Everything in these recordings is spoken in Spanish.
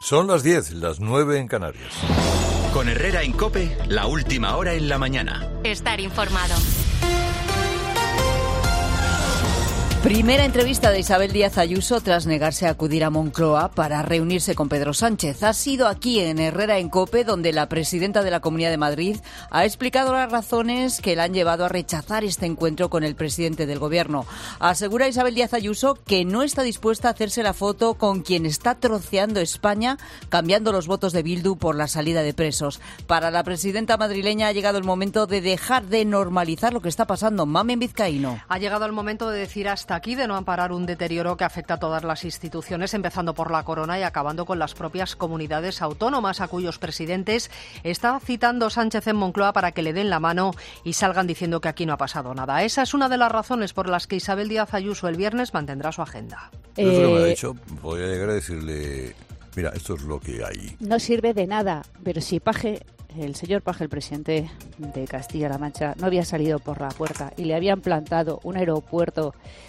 Son las 10, las 9 en Canarias. Con Herrera en COPE, la última hora en la mañana. Estar informado. Primera entrevista de Isabel Díaz Ayuso tras negarse a acudir a Moncloa para reunirse con Pedro Sánchez. Ha sido aquí en Herrera en COPE donde la presidenta de la Comunidad de Madrid ha explicado las razones que la han llevado a rechazar este encuentro con el presidente del Gobierno. Asegura Isabel Díaz Ayuso que no está dispuesta a hacerse la foto con quien está troceando España, cambiando los votos de Bildu por la salida de presos. Para la presidenta madrileña ha llegado el momento de dejar de normalizar lo que está pasando. Mamen Vizcaíno. Ha llegado el momento de decir hasta aquí, de no amparar un deterioro que afecta a todas las instituciones, empezando por la Corona y acabando con las propias comunidades autónomas, a cuyos presidentes está citando Sánchez en Moncloa para que le den la mano y salgan diciendo que aquí no ha pasado nada. Esa es una de las razones por las que Isabel Díaz Ayuso el viernes mantendrá su agenda. Eso es lo que me ha dicho. Podría llegar a decirle, mira, esto es lo que hay. No sirve de nada, pero si el señor Paje, el presidente de Castilla-La Mancha, no había salido por la puerta y le habían plantado un aeropuerto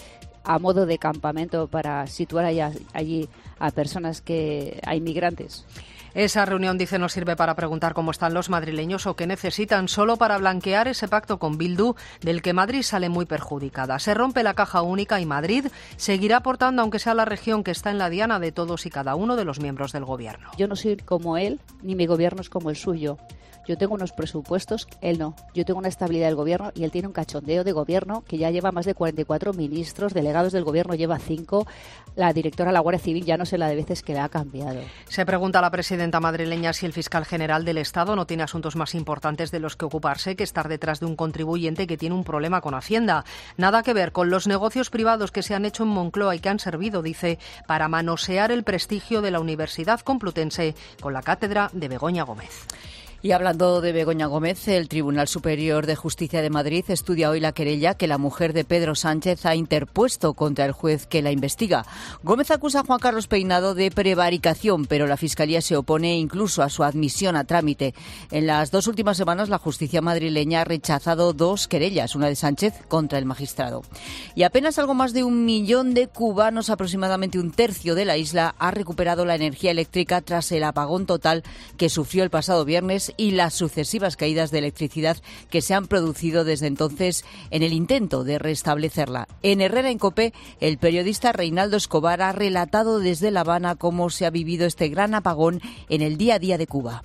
a modo de campamento para situar allí a personas a inmigrantes. Esa reunión, dice, no sirve para preguntar cómo están los madrileños o qué necesitan, solo para blanquear ese pacto con Bildu del que Madrid sale muy perjudicada. Se rompe la caja única y Madrid seguirá aportando, aunque sea la región que está en la diana de todos y cada uno de los miembros del Gobierno. Yo no soy como él, ni mi Gobierno es como el suyo. Yo tengo unos presupuestos, él no. Yo tengo una estabilidad del Gobierno y él tiene un cachondeo de Gobierno que ya lleva más de 44 ministros, delegados del Gobierno lleva 5. La directora de la Guardia Civil ya no sé la de veces que la ha cambiado. Se pregunta a la presidenta madrileña si el fiscal general del Estado no tiene asuntos más importantes de los que ocuparse que estar detrás de un contribuyente que tiene un problema con Hacienda. Nada que ver con los negocios privados que se han hecho en Moncloa y que han servido, dice, para manosear el prestigio de la Universidad Complutense con la cátedra de Begoña Gómez. Y hablando de Begoña Gómez, el Tribunal Superior de Justicia de Madrid estudia hoy la querella que la mujer de Pedro Sánchez ha interpuesto contra el juez que la investiga. Gómez acusa a Juan Carlos Peinado de prevaricación, pero la Fiscalía se opone incluso a su admisión a trámite. En las 2 últimas semanas, la justicia madrileña ha rechazado 2 querellas, una de Sánchez contra el magistrado. Y apenas algo más de 1 millón de cubanos, aproximadamente un tercio de la isla, ha recuperado la energía eléctrica tras el apagón total que sufrió el pasado viernes y las sucesivas caídas de electricidad que se han producido desde entonces en el intento de restablecerla. En Herrera en COPE, el periodista Reinaldo Escobar ha relatado desde La Habana cómo se ha vivido este gran apagón en el día a día de Cuba.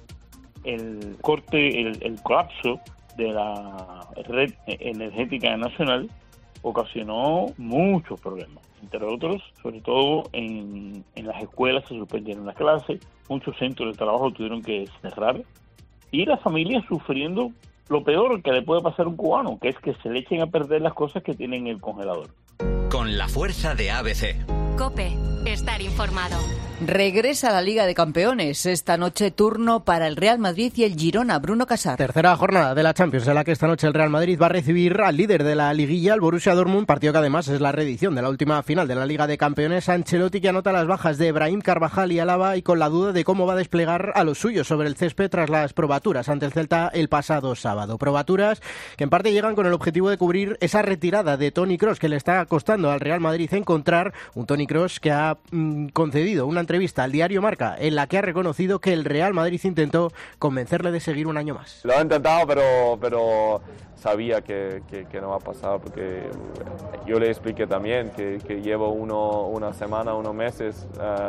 El corte, el colapso de la red energética nacional ocasionó muchos problemas. Entre otros, sobre todo en las escuelas se suspendieron las clases, muchos centros de trabajo tuvieron que cerrar, y las familias sufriendo lo peor que le puede pasar a un cubano, que es que se le echen a perder las cosas que tienen en el congelador. Con la fuerza de ABC. COPE. Estar informado. Regresa a la Liga de Campeones. Esta noche turno para el Real Madrid y el Girona. Bruno Casar. Tercera jornada de la Champions, en la que esta noche el Real Madrid va a recibir al líder de la liguilla, el Borussia Dortmund, partido que además es la reedición de la última final de la Liga de Campeones. Ancelotti, que anota las bajas de Brahim, Carvajal y Alaba, y con la duda de cómo va a desplegar a los suyos sobre el césped tras las probaturas ante el Celta el pasado sábado. Probaturas que en parte llegan con el objetivo de cubrir esa retirada de Toni Kroos, que le está costando al Real Madrid encontrar un Toni Kroos que ha concedido una entrevista al diario Marca en la que ha reconocido que el Real Madrid intentó convencerle de seguir un año más. Lo he intentado, pero sabía que no va a pasar, porque yo le expliqué también que llevo una semana, unos meses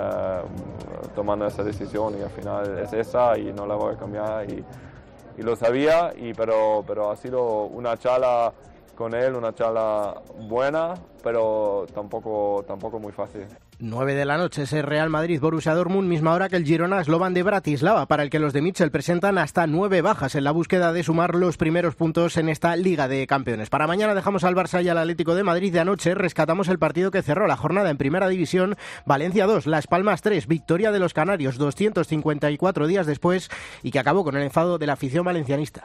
tomando esa decisión, y al final es esa y no la voy a cambiar, y lo sabía, pero ha sido una charla con él, una charla buena, pero tampoco muy fácil. 9 de la noche, ese Real Madrid-Borussia Dortmund, misma hora que el Girona Slovan de Bratislava, para el que los de Mitchell presentan hasta 9 bajas en la búsqueda de sumar los primeros puntos en esta Liga de Campeones. Para mañana dejamos al Barça y al Atlético de Madrid. De anoche rescatamos el partido que cerró la jornada en Primera División. Valencia 2, Las Palmas 3, victoria de los canarios 254 días después, y que acabó con el enfado de la afición valencianista.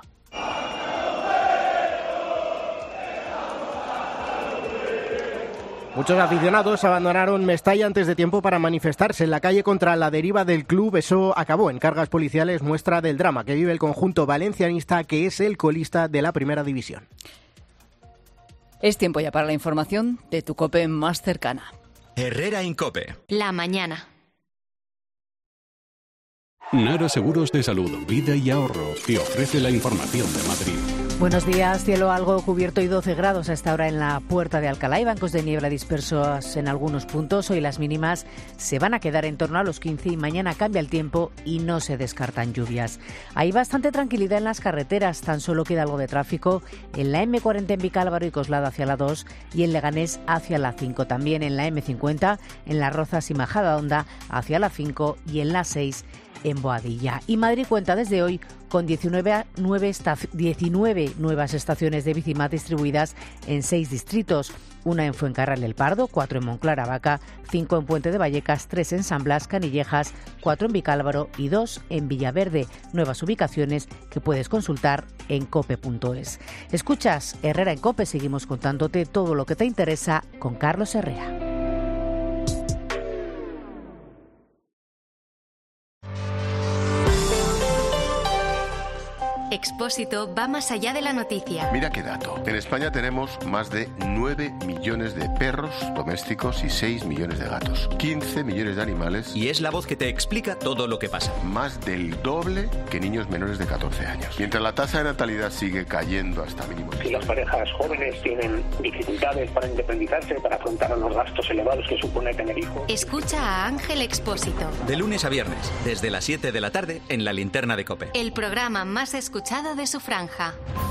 Muchos aficionados abandonaron Mestalla antes de tiempo para manifestarse en la calle contra la deriva del club. Eso acabó en cargas policiales, muestra del drama que vive el conjunto valencianista, que es el colista de la Primera División. Es tiempo ya para la información de tu COPE más cercana. Herrera en COPE. La mañana. Nara Seguros de Salud, Vida y Ahorro te ofrece la información de Madrid. Buenos días, cielo algo cubierto y 12 grados a esta hora en la Puerta de Alcalá y bancos de niebla dispersos en algunos puntos. Hoy las mínimas se van a quedar en torno a los 15 y mañana cambia el tiempo y no se descartan lluvias. Hay bastante tranquilidad en las carreteras, tan solo queda algo de tráfico en la M40 en Vicálvaro y Coslada hacia la 2 y en Leganés hacia la 5. También en la M50, en Las Rozas y Majadahonda hacia la 5 y en la 6 en Boadilla. Y Madrid cuenta desde hoy con 19 nuevas estaciones de Bicimad distribuidas en 6 distritos. Una en Fuencarral del Pardo, 4 en Monclar Vaca, 5 en Puente de Vallecas, 3 en San Blas, Canillejas, 4 en Vicálvaro y 2 en Villaverde. Nuevas ubicaciones que puedes consultar en cope.es. Escuchas Herrera en Cope, seguimos contándote todo lo que te interesa con Carlos Herrera. Expósito va más allá de la noticia. Mira qué dato. En España tenemos más de 9 millones de perros domésticos y 6 millones de gatos. 15 millones de animales. Y es la voz que te explica todo lo que pasa. Más del doble que niños menores de 14 años. Mientras la tasa de natalidad sigue cayendo hasta mínimos. Si las parejas jóvenes tienen dificultades para independizarse, para afrontar los gastos elevados que supone tener hijos. Escucha a Ángel Expósito. De lunes a viernes, desde las 7 de la tarde, en La Linterna de Cope. El programa más escuchado de su franja.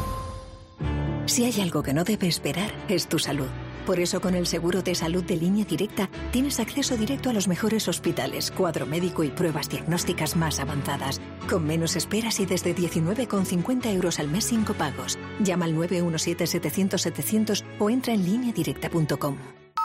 Si hay algo que no debe esperar, es tu salud. Por eso, con el seguro de salud de Línea Directa, tienes acceso directo a los mejores hospitales, cuadro médico y pruebas diagnósticas más avanzadas, con menos esperas y desde 19,50 € al mes sin copagos. Llama al 917-700-700 o entra en lineadirecta.com.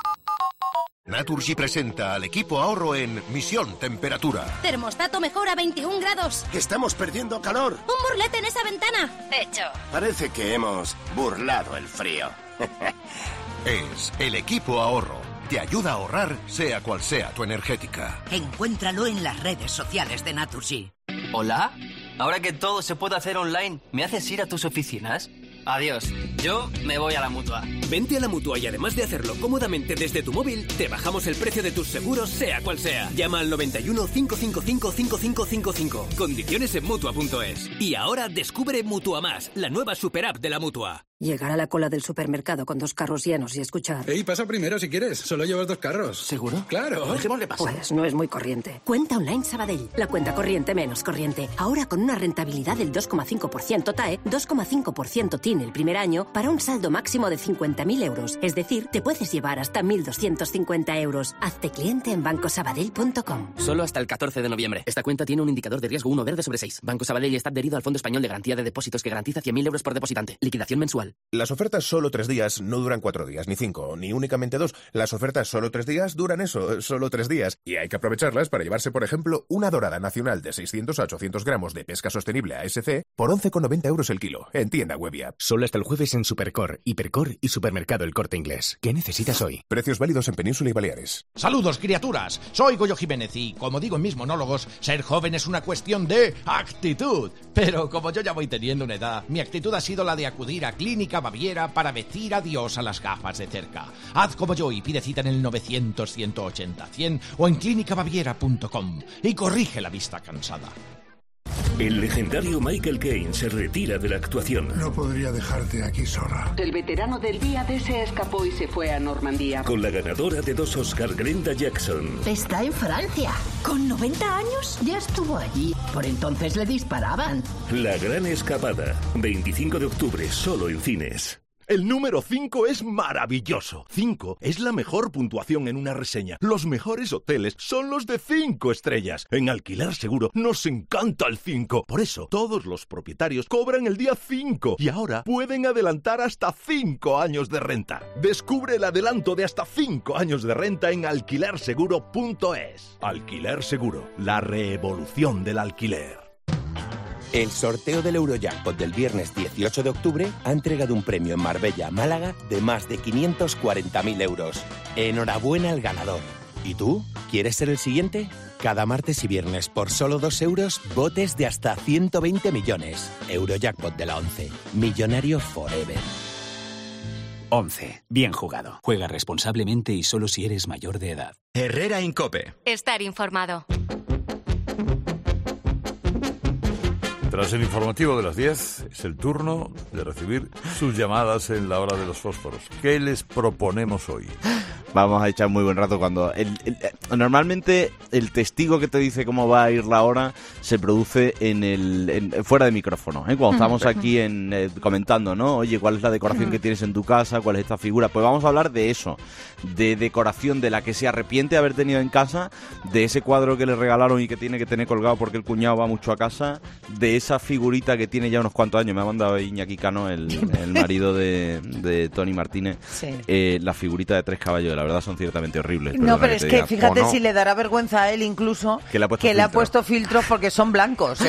Naturgy presenta al equipo ahorro en Misión Temperatura. Termostato mejor a 21 grados. ¡Estamos perdiendo calor! ¡Un burlete en esa ventana! ¡Hecho! Parece que hemos burlado el frío. Es el equipo ahorro. Te ayuda a ahorrar, sea cual sea tu energética. Encuéntralo en las redes sociales de Naturgy. ¿Hola? Ahora que todo se puede hacer online, ¿me haces ir a tus oficinas? Adiós, yo me voy a la Mutua. Vente a la Mutua y además de hacerlo cómodamente desde tu móvil, te bajamos el precio de tus seguros sea cual sea. Llama al 91 555 5555. Condiciones en Mutua.es. Y ahora descubre Mutua Más, la nueva super app de la Mutua. Llegar a la cola del supermercado con 2 carros llenos y escuchar... Ey, pasa primero si quieres. Solo llevas 2 carros. ¿Seguro? Claro. Dejémosle pasar. Pues no es muy corriente. Cuenta Online Sabadell. La cuenta corriente menos corriente. Ahora con una rentabilidad del 2,5% TAE, 2,5% TIN el primer año, para un saldo máximo de 50.000 euros. Es decir, te puedes llevar hasta 1.250 euros. Hazte cliente en bancosabadell.com. Solo hasta el 14 de noviembre. Esta cuenta tiene un indicador de riesgo 1 verde sobre 6. Banco Sabadell está adherido al Fondo Español de Garantía de Depósitos que garantiza 100.000 euros por depositante. Liquidación mensual. Las ofertas solo 3 días no duran 4 días, ni 5, ni únicamente 2. Las ofertas solo 3 días duran eso, solo 3 días. Y hay que aprovecharlas para llevarse, por ejemplo, una dorada nacional de 600 a 800 gramos de pesca sostenible ASC por 11,90 € el kilo, en tienda web y app. Solo hasta el jueves en Supercor, Hipercor y Supermercado El Corte Inglés. ¿Qué necesitas hoy? Precios válidos en Península y Baleares. Saludos, criaturas. Soy Goyo Jiménez y, como digo en mis monólogos, ser joven es una cuestión de actitud. Pero como yo ya voy teniendo una edad, mi actitud ha sido la de acudir a Clínica Baviera para decir adiós a las gafas de cerca. Haz como yo y pide cita en el 900-180-100 o en clinicabaviera.com y corrige la vista cansada. El legendario Michael Caine se retira de la actuación. No podría dejarte aquí sola. El veterano del día D se escapó y se fue a Normandía. Con la ganadora de 2 Oscar, Glenda Jackson. Está en Francia. ¿Con 90 años? Ya estuvo allí. Por entonces le disparaban. La gran escapada. 25 de octubre, solo en cines. El número 5 es maravilloso. 5 es la mejor puntuación en una reseña. Los mejores hoteles son los de 5 estrellas. En Alquiler Seguro nos encanta el 5. Por eso, todos los propietarios cobran el día 5 y ahora pueden adelantar hasta 5 años de renta. Descubre el adelanto de hasta 5 años de renta en alquilerseguro.es. Alquiler Seguro, la revolución del alquiler. El sorteo del Eurojackpot del viernes 18 de octubre ha entregado un premio en Marbella, Málaga, de más de 540.000 euros. Enhorabuena al ganador. ¿Y tú? ¿Quieres ser el siguiente? Cada martes y viernes, por solo 2 euros, botes de hasta 120 millones. Eurojackpot de la 11. Millonario forever. 11. Bien jugado. Juega responsablemente y solo si eres mayor de edad. Herrera en Cope. Estar informado. Tras el informativo de las 10, es el turno de recibir sus llamadas en la hora de los fósforos. ¿Qué les proponemos hoy? Vamos a echar muy buen rato cuando... normalmente el testigo que te dice cómo va a ir la hora se produce fuera de micrófono, ¿eh? Cuando estamos aquí comentando, ¿no? Oye, ¿cuál es la decoración que tienes en tu casa? ¿Cuál es esta figura? Pues vamos a hablar de eso, de decoración de la que se arrepiente de haber tenido en casa, de ese cuadro que le regalaron y que tiene que tener colgado porque el cuñado va mucho a casa, de esa figurita que tiene ya unos cuantos años. Me ha mandado Iñaki Cano, el marido de Tony Martínez, la figurita de 3 caballos. La verdad son ciertamente horribles. No, pero es que fíjate si le dará vergüenza a él incluso que le ha puesto filtros porque son blancos.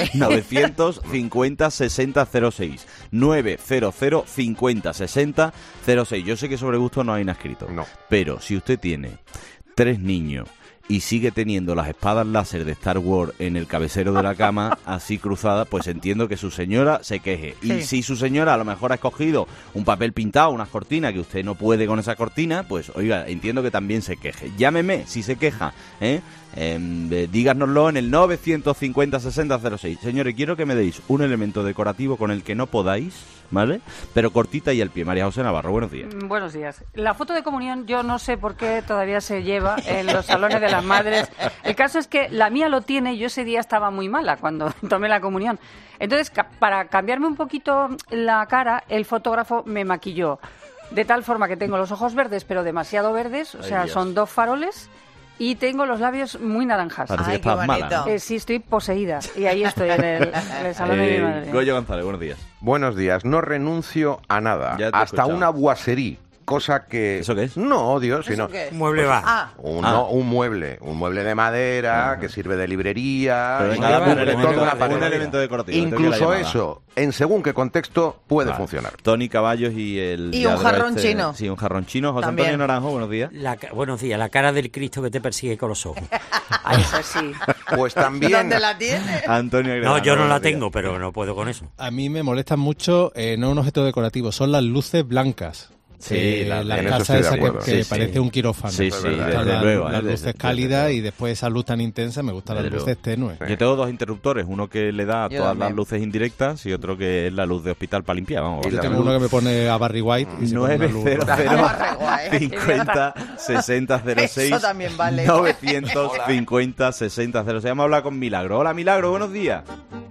950 60 06 900 50 60 06. Yo sé que sobre gusto no hay nada escrito, pero si usted tiene 3 niños y sigue teniendo las espadas láser de Star Wars en el cabecero de la cama, así cruzadas, pues entiendo que su señora se queje. Sí. Y si su señora a lo mejor ha escogido un papel pintado, unas cortinas, que usted no puede con esa cortina, pues oiga, entiendo que también se queje. Llámeme si se queja, díganoslo en el 950 60 06. Señores, quiero que me deis un elemento decorativo con el que no podáis, ¿vale? Pero cortita y al pie. María José Navarro, buenos días. Buenos días. La foto de comunión yo no sé por qué todavía se lleva en los salones de las madres. El caso es que la mía lo tiene y yo ese día estaba muy mala cuando tomé la comunión. Entonces, para cambiarme un poquito la cara, el fotógrafo me maquilló de tal forma que tengo los ojos verdes, pero demasiado verdes, o sea, son 2 faroles. Y tengo los labios muy naranjas. Parece que estás mala, ¿no? Sí, estoy poseída. Y ahí estoy en el salón de mi madre. Goyo González, buenos días. Buenos días. No renuncio a nada. Hasta una boiserie. Cosa que... ¿Eso qué es? No, Dios, sino... Un mueble va. Un mueble de madera que sirve de librería. Pero un elemento decorativo. Incluso eso, en según qué contexto, puede funcionar. Tony Caballos y un jarrón chino. Sí, un jarrón chino. José Antonio Naranjo, buenos días. Buenos días. La cara del Cristo que te persigue con los ojos. Eso sí. Pues también... ¿Dónde la tiene? Antonio Granado, no, yo no la tengo, pero no puedo con eso. A mí me molestan mucho, no un objeto decorativo, son las luces blancas. Sí, la casa esa que parece un quirófano. Sí, desde luego. Las luces cálidas y después esa luz tan intensa, me gustan las luces tenues. Yo tengo 2 interruptores, uno que le da todas las luces indirectas y otro que es la luz de hospital para limpiar. Vamos, yo tengo uno que me pone a Barry White. 900 50 60 06. Eso también vale. 950 60 06. Vamos a hablar con Milagro. Hola, Milagro, buenos días.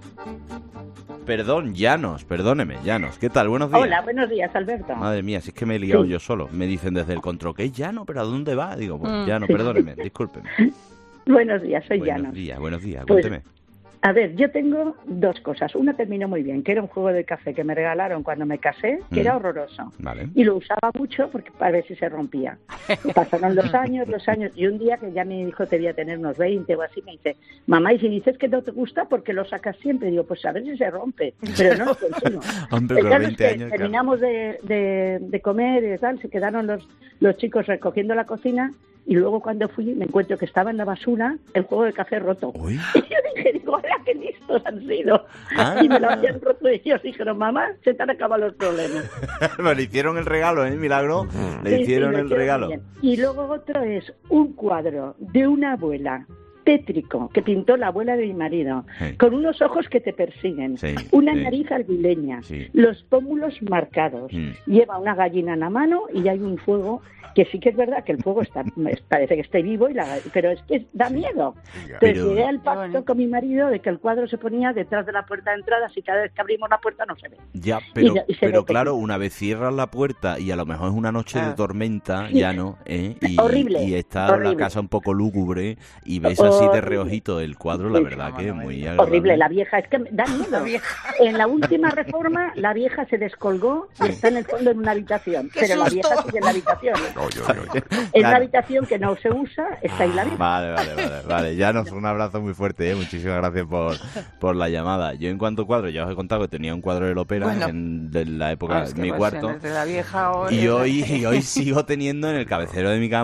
Perdón, Llanos, perdóneme, Llanos. ¿Qué tal? Buenos días. Hola, buenos días, Alberto. Madre mía, si es que me he liado yo solo. Me dicen desde el control, ¿qué es Llano? ¿Pero a dónde va? Digo, pues Llano, perdóneme, discúlpeme. Buenos días, soy Llano. Buenos días, cuénteme. A ver, yo tengo 2 cosas. Una terminó muy bien, que era un juego de café que me regalaron cuando me casé, que era horroroso. Vale. Y lo usaba mucho porque para ver si se rompía. Y pasaron los años, y un día que ya mi hijo debía tener unos 20 o así, me dice, mamá, y si dices que no te gusta, ¿por qué lo sacas siempre? Y digo, pues a ver si se rompe. Pero no lo consigo. Hombre, con 20 años, terminamos de comer y tal, se quedaron los chicos recogiendo la cocina. Y luego cuando fui me encuentro que estaba en la basura el juego de café roto. Uy. Y yo dije, ¡hola, qué listos han sido! Y me lo habían roto y ellos dijeron, mamá, se te han acabado los problemas. Bueno, le hicieron el regalo, Milagro. Le hicieron el regalo. Bien. Y luego otro es un cuadro de una abuela tétrico que pintó la abuela de mi marido, con unos ojos que te persiguen, una nariz arguileña, los pómulos marcados, lleva una gallina en la mano y hay un fuego que sí que es verdad que el fuego parece que esté vivo, pero es que da miedo. Entonces llegué al pacto con mi marido de que el cuadro se ponía detrás de la puerta de entrada, así cada vez que abrimos la puerta no se ve. Ya, pero claro, una vez cierras la puerta y a lo mejor es una noche de tormenta, ya no, horrible, y está la casa un poco lúgubre y ves así de reojito el cuadro, la verdad que es muy agradable. Horrible, la vieja, es que da miedo. En la última reforma, la vieja se descolgó y está en el fondo en una habitación, pero la vieja sigue en la habitación. En una habitación que no se usa, está ahí la vieja. Vale. Llanos, un abrazo muy fuerte, Muchísimas gracias por la llamada. Yo en cuanto a cuadros, ya os he contado que tenía un cuadro de ópera de la época de mi cuarto. De la vieja y hoy sigo teniendo en el cabecero de mi cama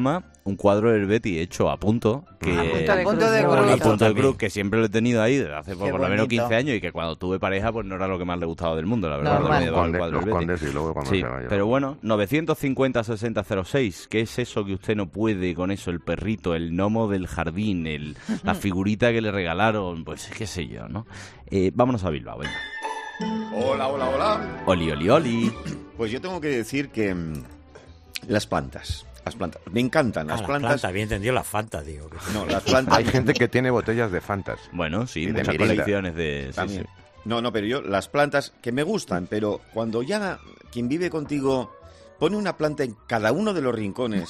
un cuadro del Betis hecho a punto. A punto de cruz. Que siempre lo he tenido ahí desde hace por lo menos 15 años y que cuando tuve pareja pues no era lo que más le gustaba del mundo, la verdad. Pero bueno, 950-6006, ¿qué es eso que usted no puede con eso? El perrito, el gnomo del jardín, la figurita que le regalaron, pues qué sé yo, ¿no? Vámonos a Bilbao, venga. Hola. Oli. Pues yo tengo que decir que las plantas, me encantan las plantas. Las plantas, bien entendido, las Fantas, digo. No, las plantas. Hay gente que tiene botellas de Fantas. Bueno, sí, muchas colecciones de... Sí. No, pero yo, las plantas que me gustan, pero cuando ya quien vive contigo pone una planta en cada uno de los rincones...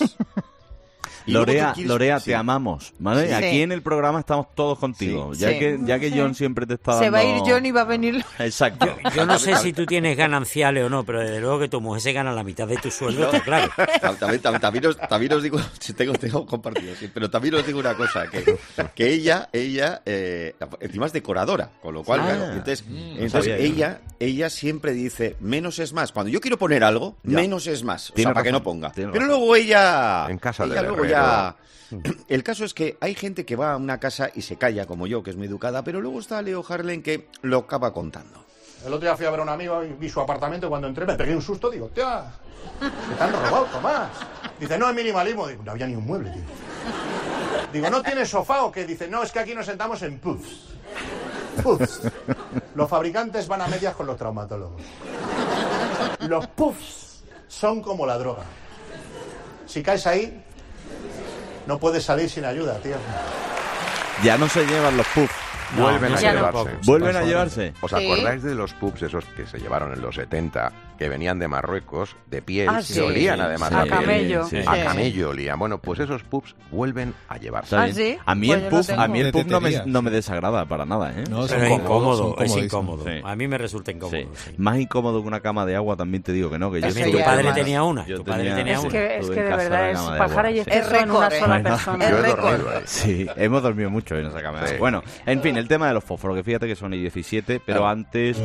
Lorea, te amamos, ¿vale? Sí. Aquí en el programa estamos todos contigo. Ya que John siempre te está dando... Se va a ir John y va a venir... Exacto. Yo no sé si tú tienes gananciales o no, pero desde luego que tu mujer se gana la mitad de tu sueldo, está claro. También os digo... Tengo compartido, sí, pero también os digo una cosa, que ella encima es decoradora, con lo cual, claro, entonces ella siempre dice, menos es más. Cuando yo quiero poner algo, menos es más. O sea, para que no ponga. Pero luego ella... En casa de El caso es que hay gente que va a una casa y se calla, como yo, que es muy educada, pero luego está Leo Harlem que lo acaba contando. El otro día fui a ver a un amigo y vi su apartamento y cuando entré me pegué un susto, digo, tía, que te han robado, Tomás. Dice, no, es minimalismo. Digo, no había ni un mueble, tío. Digo, ¿no tienes sofá o qué? Dice, no, es que aquí nos sentamos en puffs. Puffs. Los fabricantes van a medias con los traumatólogos. Los puffs son como la droga. Si caes ahí... no puedes salir sin ayuda, tío. Ya no se llevan los puffs. Vuelven a llevarse. ¿Vuelven a llevarse? ¿Os acordáis de los puffs esos que se llevaron en los 70, que venían de Marruecos, de piel, que olían además a camello? A camello olían. Bueno, pues esos puffs vuelven a llevarse. ¿Sí? A mí el puff no me desagrada para nada, ¿eh? No, pero es incómodo. Sí. A mí me resulta incómodo. Sí. Más incómodo que una cama de agua también te digo que no. Que yo tu padre tenía una. Es que de verdad es pájaro y exceso en una sola persona. Yo he dormido ahí. Sí, hemos dormido mucho en esa cama. Bueno, en fin, el tema de los fósforos, que fíjate que son el 17, pero antes...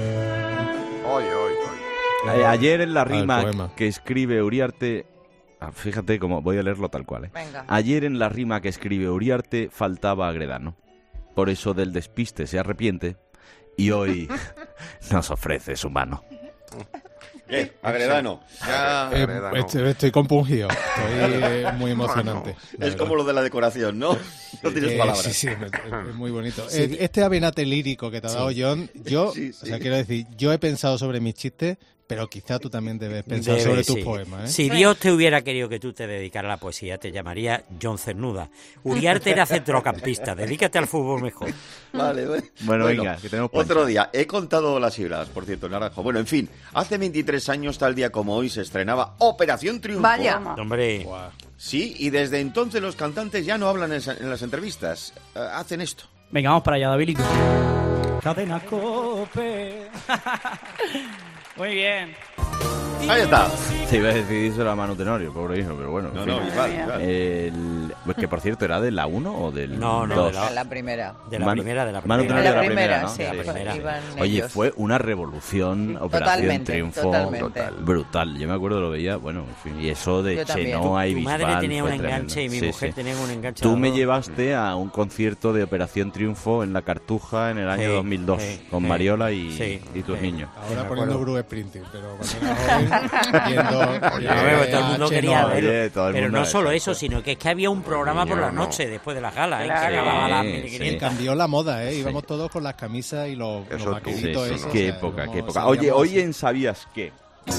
Ayer en la rima que escribe Uriarte... fíjate cómo voy a leerlo tal cual. Venga. Ayer en la rima que escribe Uriarte faltaba Agredano. Por eso del despiste se arrepiente y hoy nos ofrece su mano. Agredano. Estoy compungido. Estoy muy emocionante. Es como lo de la decoración, ¿no? No tienes palabras. Sí, es muy bonito. Sí. Este avenate lírico que te ha dado John, quiero decir, yo he pensado sobre mis chistes, pero quizá tú también debes pensar sobre tus poemas, ¿eh? Si Dios te hubiera querido que tú te dedicaras a la poesía, te llamaría John Cernuda. Uriarte era centrocampista, dedícate al fútbol mejor. Vale. Bueno, venga, que tenemos otro día. He contado las siglas, por cierto, Naranjo. Bueno, en fin, hace 23 años, tal día como hoy, se estrenaba Operación Triunfo. Vaya. Hombre. Sí, y desde entonces los cantantes ya no hablan en las entrevistas. Hacen esto. Venga, vamos para allá, David. Cadena COPE. Muy bien. Ahí está. Se iba a decidirse a Manu Tenorio, pobre hijo, pero bueno. No, igual. Pues que por cierto, ¿era de la 1 o del 2? No, de la primera. De la primera. Manu Tenorio de la primera, ¿no? Sí, de la primera. Oye, fue una revolución, Operación Triunfo total. Brutal. Yo me acuerdo, lo veía, bueno, en fin, y eso de Chenoa y Bisbal. Tu madre tenía un enganche y mi mujer tenía un enganche. Tú me llevaste a un concierto de Operación Triunfo en La Cartuja en el año 2002 con Mariola y tus niños. Ahora poniendo Bruce Springsteen, pero cuando era joven, todo el mundo quería verlo. Pero no solo eso, sino que es que había un programa por la noche después de las galas. Cambió la moda, íbamos todos con las camisas y los vaqueritos esos. Qué época. Oye, hoy en ¿Sabías qué?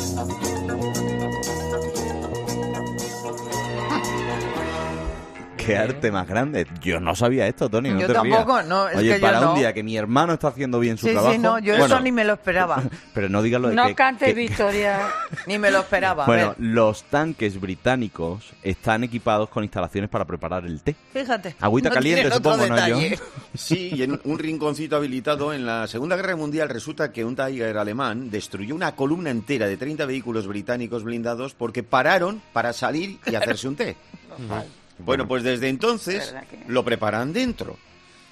Qué arte más grande. Yo no sabía esto, Tony. No yo te tampoco, rías. no. Es Oye, que para yo un día que mi hermano está haciendo bien su trabajo. Sí, no, yo eso ni me lo esperaba. Pero no digas lo de no cantes victoria. Ni me lo esperaba. Bueno, los tanques británicos están equipados con instalaciones para preparar el té. Fíjate. Agüita caliente, supongo, ¿no, yo? Sí, y en un rinconcito habilitado en la Segunda Guerra Mundial resulta que un Tiger alemán destruyó una columna entera de 30 vehículos británicos blindados porque pararon para salir y hacerse un té. Bueno, pues desde entonces lo preparan dentro.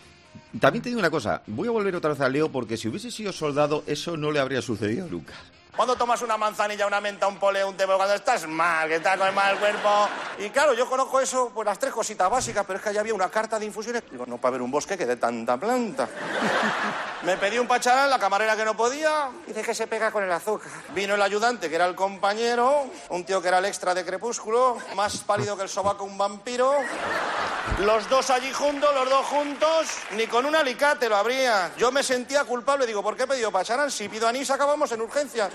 También te digo una cosa, voy a volver otra vez a Leo porque si hubiese sido soldado eso no le habría sucedido nunca. Cuando tomas una manzanilla, una menta, un poleo, un té, cuando estás mal, que estás con el mal cuerpo. Y claro, yo conozco eso, pues las 3 cositas básicas, pero es que allá había una carta de infusiones. Digo, no para ver un bosque que de tanta planta. Me pedí un pacharán, la camarera que no podía, dice que se pega con el azúcar. Vino el ayudante, que era el compañero, un tío que era el extra de Crepúsculo, más pálido que el sobaco un vampiro. Los dos allí juntos, ni con un alicate lo abría. Yo me sentía culpable, digo, ¿por qué he pedido pacharán? Si pido anís acabamos en urgencias.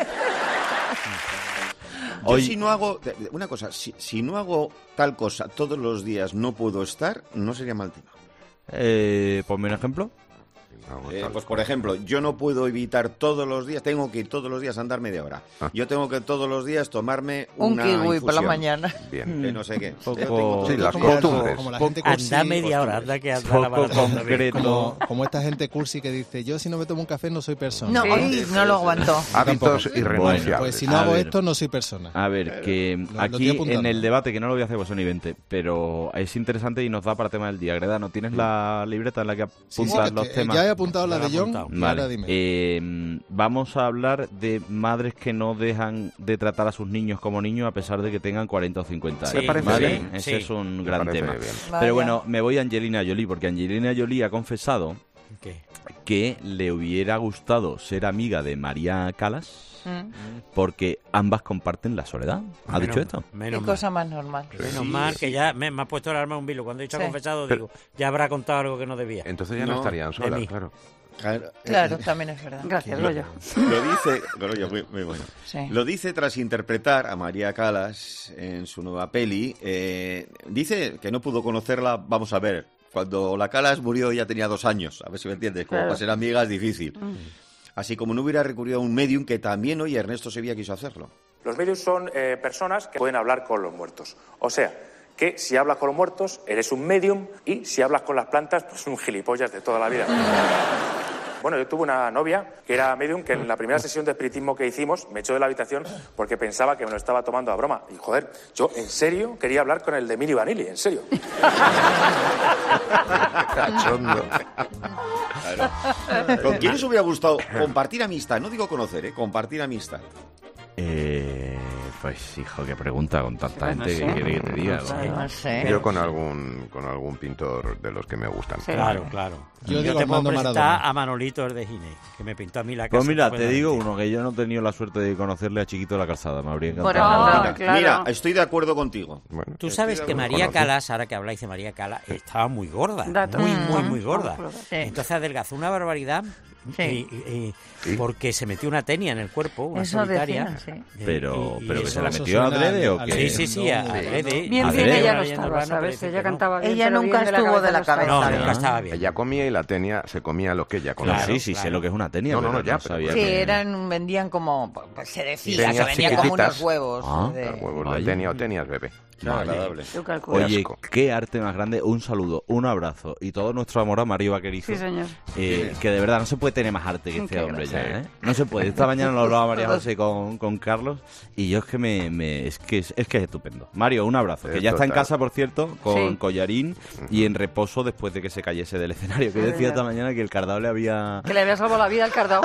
Yo si no hago... Una cosa, si no hago tal cosa todos los días no puedo estar, no sería mal tema. Ponme un ejemplo. Pues por ejemplo, yo no puedo evitar todos los días, tengo que ir todos los días a andar media hora. Yo tengo que todos los días tomarme un kiwi infusión por la mañana. Bien. Que no sé qué. Sí, las costumbres. Anda media hora, anda que anda la concreto. Como esta gente cursi que dice, yo si no me tomo un café no soy persona. No, no lo aguanto. Hábitos irrenunciables. Bueno, pues si no hago esto no soy persona. A ver, que aquí en el debate, que no lo voy a hacer, pues son ni 20, pero es interesante y nos da para tema del día. Greda, ¿no tienes la libreta en la que apuntas los temas? Ya he apuntado la de John. Vale. Vamos a hablar de madres que no dejan de tratar a sus niños como niños a pesar de que tengan 40 o 50 años. ¿Vale? Ese es un gran tema. Pero bueno, me voy a Angelina Jolie, porque Angelina Jolie ha confesado que le hubiera gustado ser amiga de María Callas porque ambas comparten la soledad. ¿Ha dicho esto? Qué cosa más normal. Menos mal que ya me ha puesto el arma un vilo. Cuando he dicho confesado, digo, ya habrá contado algo que no debía. Entonces ya no estarían solas, claro. Claro, también es verdad. Gracias, Goyo. Lo dice, Goyo, muy bueno. Sí. Lo dice tras interpretar a María Callas en su nueva peli. Dice que no pudo conocerla, vamos a ver, cuando la Callas murió ya tenía 2 años, a ver si me entiendes, como para ser amiga es difícil. Así como no hubiera recurrido a un medium, que también hoy Ernesto Sevilla quiso hacerlo. Los mediums son personas que pueden hablar con los muertos. O sea, que si hablas con los muertos, eres un medium, y si hablas con las plantas, pues un gilipollas de toda la vida. Bueno, yo tuve una novia que era medium, que en la primera sesión de espiritismo que hicimos me echó de la habitación porque pensaba que me lo estaba tomando a broma. Y joder, yo en serio quería hablar con el de Milli Vanilli, en serio. Cachondo. Claro. ¿Con quién os hubiera gustado compartir amistad? No digo conocer, compartir amistad. Pues hijo, qué pregunta con tanta gente que quiere que te diga. No sé. Yo con algún pintor de los que me gustan. Sí. Claro. Yo te puedo presentar a Manolito de Ginés, que me pintó a mí la casa. Pues mira, te digo uno, que yo no he tenido la suerte de conocerle a Chiquito de la Calzada, me habría encantado. Mira, estoy de acuerdo contigo. Bueno, tú sabes que María Callas, ahora que habláis de María Callas, estaba muy gorda, muy gorda. Entonces adelgazó una barbaridad. Porque se metió una tenia en el cuerpo, una solitaria. Decían, pero que se la metió adrede o qué? Sí, adrede. Bien, ella no estaba, ¿sabes? Ella cantaba bien. Ella nunca estuvo de la cabeza. No, nunca estaba bien. Ella comía y la tenia se comía lo que ella comía. Sí, sé lo que es una tenia. No, ya sabía. Sí, vendían como, pues se decía que vendían como unos huevos. Huevos de tenia o tenias, bebé. Agradable. Oye, qué arte más grande. Un saludo, un abrazo y todo nuestro amor a Mario Vaquerizo. Sí, señor. Que de verdad no se puede tener más arte que este hombre ya, ¿eh? No se puede. Esta mañana lo hablaba María José con Carlos y yo es que es que es estupendo. Mario, un abrazo. Que ya está en casa, por cierto, con collarín y en reposo después de que se cayese del escenario. Que decía esta mañana que el cardao le había... Que le había salvado la vida al cardao.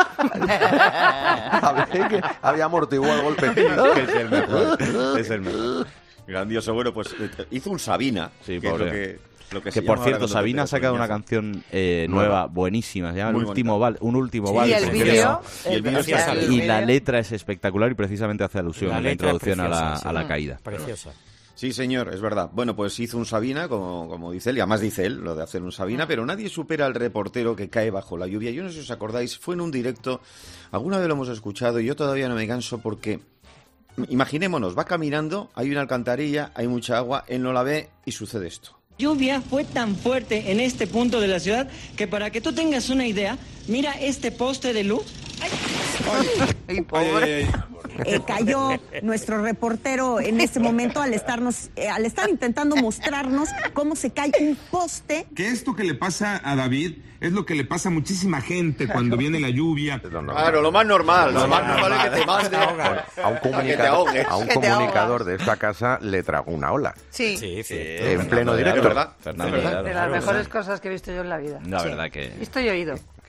Que había amortiguado el golpe. Que es el mejor. Es el mejor. Grandioso. Bueno, pues hizo un Sabina, sí, que pobre. es lo que que por cierto, Sabina ha sacado una canción nueva, buenísima, se llama Un último vals. Y el vídeo. Y la letra es espectacular y precisamente hace alusión a la introducción a la caída. Preciosa. Sí, señor, es verdad. Bueno, pues hizo un Sabina, como dice él, y además dice él lo de hacer un Sabina, pero nadie supera al reportero que cae bajo la lluvia. Yo no sé si os acordáis, fue en un directo, alguna vez lo hemos escuchado y yo todavía no me canso porque... Imaginémonos, va caminando, hay una alcantarilla, hay mucha agua, él no la ve y sucede esto. Lluvia fue tan fuerte en este punto de la ciudad que para que tú tengas una idea, mira este poste de luz. ¡Ay, pobre! Cayó nuestro reportero en este momento al estar intentando mostrarnos cómo se cae un poste. Que esto que le pasa a David es lo que le pasa a muchísima gente cuando viene la lluvia. Claro, lo más normal. Lo más normal es que te mande a un comunicador de esta casa le tragó una ola. Sí. En pleno directo. ¿Verdad? De las mejores cosas que he visto yo en la vida. La verdad que... Visto y oído.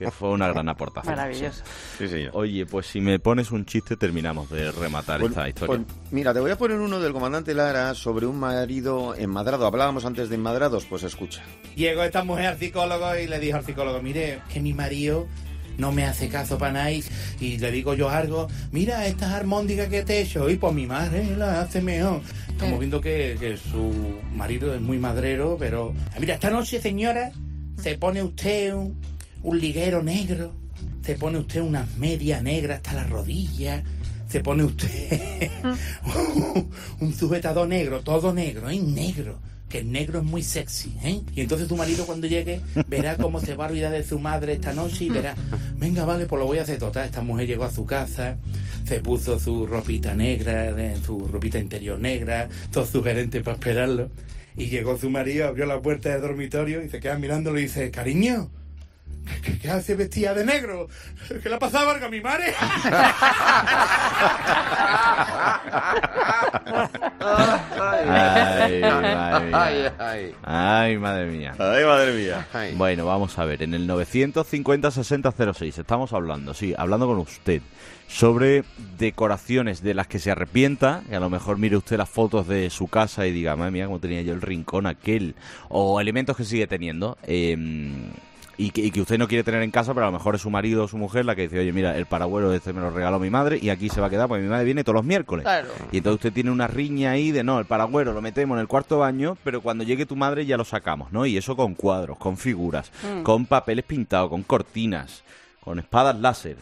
que fue una gran aportación. Maravilloso. Sí, señor. Oye, pues si me pones un chiste terminamos de rematar esta historia. Pues, mira, te voy a poner uno del comandante Lara sobre un marido enmadrado. Hablábamos antes de enmadrados, pues escucha. Llegó esta mujer al psicólogo y le dijo al psicólogo, mire, que mi marido no me hace caso para nada y le digo yo algo, mira estas armóndicas que te he hecho y pues mi madre la hace mejor. Estamos viendo que su marido es muy madrero, pero mira, esta noche, señora, se pone usted un liguero negro, se pone usted unas medias negras hasta las rodillas, se pone usted un sujetador negro, todo negro, negro, que el negro es muy sexy, y entonces tu marido cuando llegue verá cómo se va a olvidar de su madre esta noche y verá, venga, vale, pues lo voy a hacer total. Esta mujer llegó a su casa, se puso su ropita negra, su ropita interior negra, todo sugerente para esperarlo, y llegó su marido, abrió la puerta del dormitorio y se queda mirándolo y dice, cariño, ¿qué hace vestida de negro? ¿Qué le ha pasado algo a mi madre? Ay, madre mía. Ay, madre mía. Bueno, vamos a ver. En el 950-60-06 estamos hablando, hablando con usted sobre decoraciones de las que se arrepienta, que a lo mejor mire usted las fotos de su casa y diga, madre mía, cómo tenía yo el rincón aquel, o elementos que sigue teniendo, y que usted no quiere tener en casa, pero a lo mejor es su marido o su mujer la que dice, oye, mira, el paragüero este me lo regaló mi madre y aquí se va a quedar porque mi madre viene todos los miércoles. Claro. Y entonces usted tiene una riña ahí de, no, el paragüero lo metemos en el cuarto baño, pero cuando llegue tu madre ya lo sacamos, ¿no? Y eso con cuadros, con figuras, con papeles pintados, con cortinas, con espadas láser.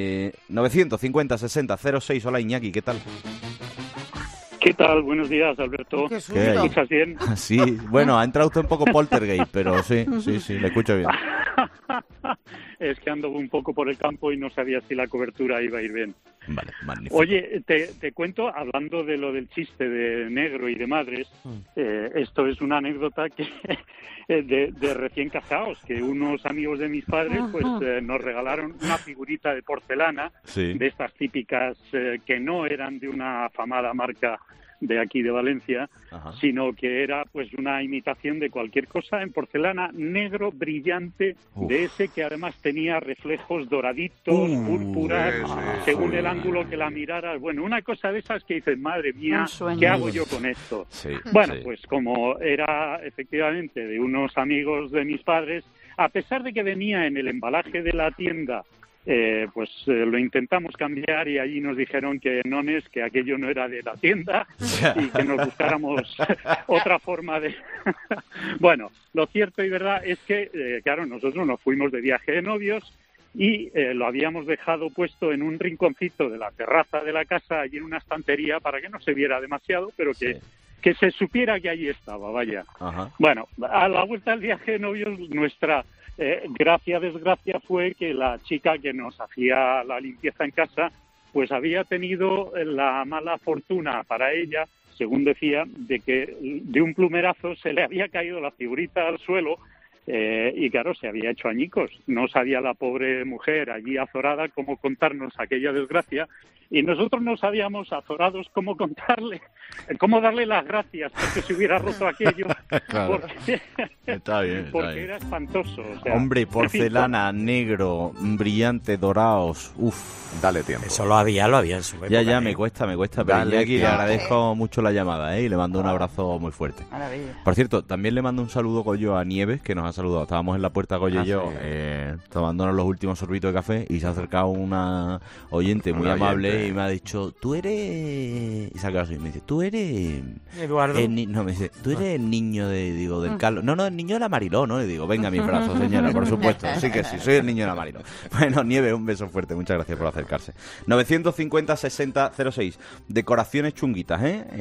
950-60-06, hola Iñaki, ¿qué tal? ¿Qué tal? Buenos días, Alberto. ¿Me escuchas bien? Sí, bueno, ha entrado usted un poco poltergeist, pero sí, le escucho bien. Es que ando un poco por el campo y no sabía si la cobertura iba a ir bien. Vale, magnífico. Oye, te cuento, hablando de lo del chiste de negro y de madres, esto es una anécdota que de recién casados, que unos amigos de mis padres pues nos regalaron una figurita de porcelana, de estas típicas que no eran de una afamada marca de aquí de Valencia, sino que era pues una imitación de cualquier cosa en porcelana negro brillante, de ese que además tenía reflejos doraditos, púrpuras, según el ángulo que la miraras. Bueno, una cosa de esas que dices, madre mía, ¿qué hago yo con esto? Bueno, pues como era efectivamente de unos amigos de mis padres, a pesar de que venía en el embalaje de la tienda, lo intentamos cambiar y allí nos dijeron que que aquello no era de la tienda y que nos buscáramos otra forma de... Bueno, lo cierto y verdad es que, claro, nosotros nos fuimos de viaje de novios y lo habíamos dejado puesto en un rinconcito de la terraza de la casa, allí en una estantería, para que no se viera demasiado, pero que se supiera que allí estaba, vaya. Bueno, a la vuelta del viaje de novios, nuestra... desgracia fue que la chica que nos hacía la limpieza en casa pues había tenido la mala fortuna para ella, según decía, de que de un plumerazo se le había caído la figurita al suelo y claro, se había hecho añicos. No sabía la pobre mujer allí azorada cómo contarnos aquella desgracia y nosotros no sabíamos, azorados, cómo contarle, cómo darle las gracias porque se hubiera roto aquello. Claro. Porque, está bien, era espantoso. O sea, hombre, porcelana, negro, brillante, dorados, dale tiempo. Eso lo había en su época. Ya, me cuesta, pero Iñaki, le agradezco mucho la llamada, y le mando un abrazo muy fuerte. Maravilla. Por cierto, también le mando un saludo, Goyo, a Nieves, que nos ha saludado. Estábamos en la puerta, Goyo y yo, tomándonos los últimos sorbitos de café, y se ha acercado una oyente muy amable y me ha dicho, tú eres... Y se ha quedado así, me dice, tú eres... Eduardo. No, me dice, tú eres el niño del Carlos. No, el niño de la Mariló, ¿no? Le digo, venga a mi brazo, señora, por supuesto. Sí que sí, soy el niño de la Mariló. Bueno, Nieves, un beso fuerte, muchas gracias por acercarse. 950-60-06. Decoraciones chunguitas,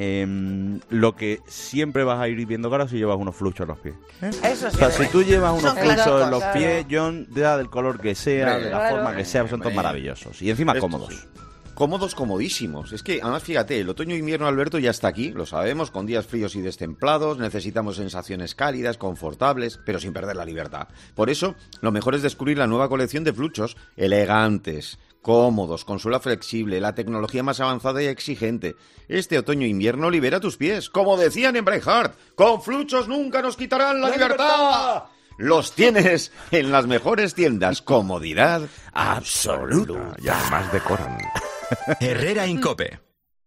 lo que siempre vas a ir viendo claro si llevas unos fluchos en los pies. Eso sí. O sea, si tú llevas unos fluchos en los pies, John, ya del color que sea, de la forma que sea, son todos maravillosos. Y encima cómodos. Cómodos, comodísimos. Es que, además, fíjate, el otoño-invierno, Alberto, ya está aquí, lo sabemos, con días fríos y destemplados, necesitamos sensaciones cálidas, confortables, pero sin perder la libertad. Por eso, lo mejor es descubrir la nueva colección de fluchos elegantes, cómodos, con suela flexible, la tecnología más avanzada y exigente. Este otoño-invierno libera tus pies. Como decían en Braveheart, con fluchos nunca nos quitarán la libertad. los tienes en las mejores tiendas. Comodidad absoluta. Y además decoran. Herrera Incope.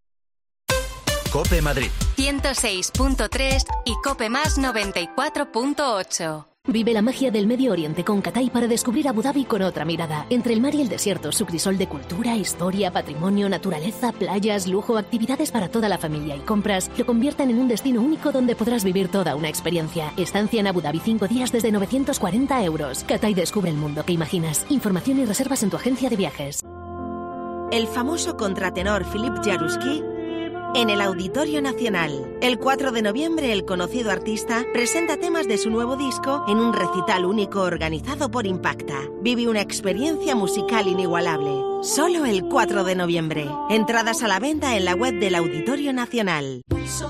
Cope Madrid 106.3 y Cope Más 94.8. Vive la magia del Medio Oriente con Cathay para descubrir Abu Dhabi con otra mirada. Entre el mar y el desierto, su crisol de cultura, historia, patrimonio, naturaleza, playas, lujo, actividades para toda la familia y compras lo convierten en un destino único donde podrás vivir toda una experiencia. Estancia en Abu Dhabi 5 días desde 940 euros. Cathay descubre el mundo que imaginas. Información y reservas en tu agencia de viajes. El famoso contratenor Philip Jaruski en el Auditorio Nacional. El 4 de noviembre, el conocido artista presenta temas de su nuevo disco en un recital único organizado por Impacta. Vive una experiencia musical inigualable. Solo el 4 de noviembre. Entradas a la venta en la web del Auditorio Nacional.